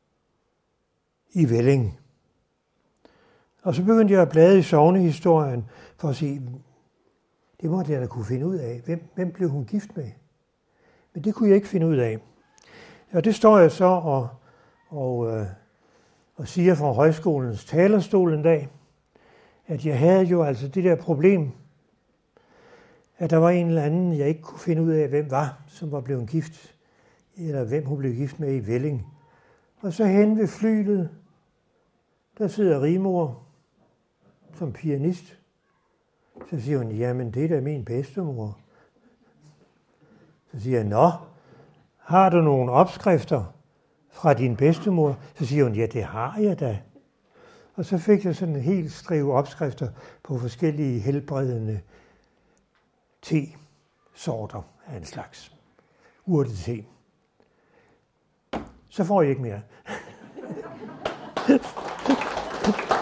i Velling. Og så begyndte jeg at blade i sognehistorien for at sige, det måtte jeg da kunne finde ud af. Hvem, hvem blev hun gift med? Men det kunne jeg ikke finde ud af. Og det står jeg så og, og, øh, og siger fra højskolens talerstol en dag, at jeg havde jo altså det der problem, at der var en eller anden, jeg ikke kunne finde ud af, hvem var, som var blevet gift, eller hvem hun blev gift med i Velling. Og så hen ved flylet, der sidder Rigmor som pianist. Så siger hun, jamen det er da min bedstemor. Så siger jeg, nå, har du nogle opskrifter fra din bedstemor? Så siger hun, ja det har jeg da. Og så fik jeg sådan en helt strive opskrifter på forskellige helbredende te-sorter af en slags urtete. Så får I ikke mere.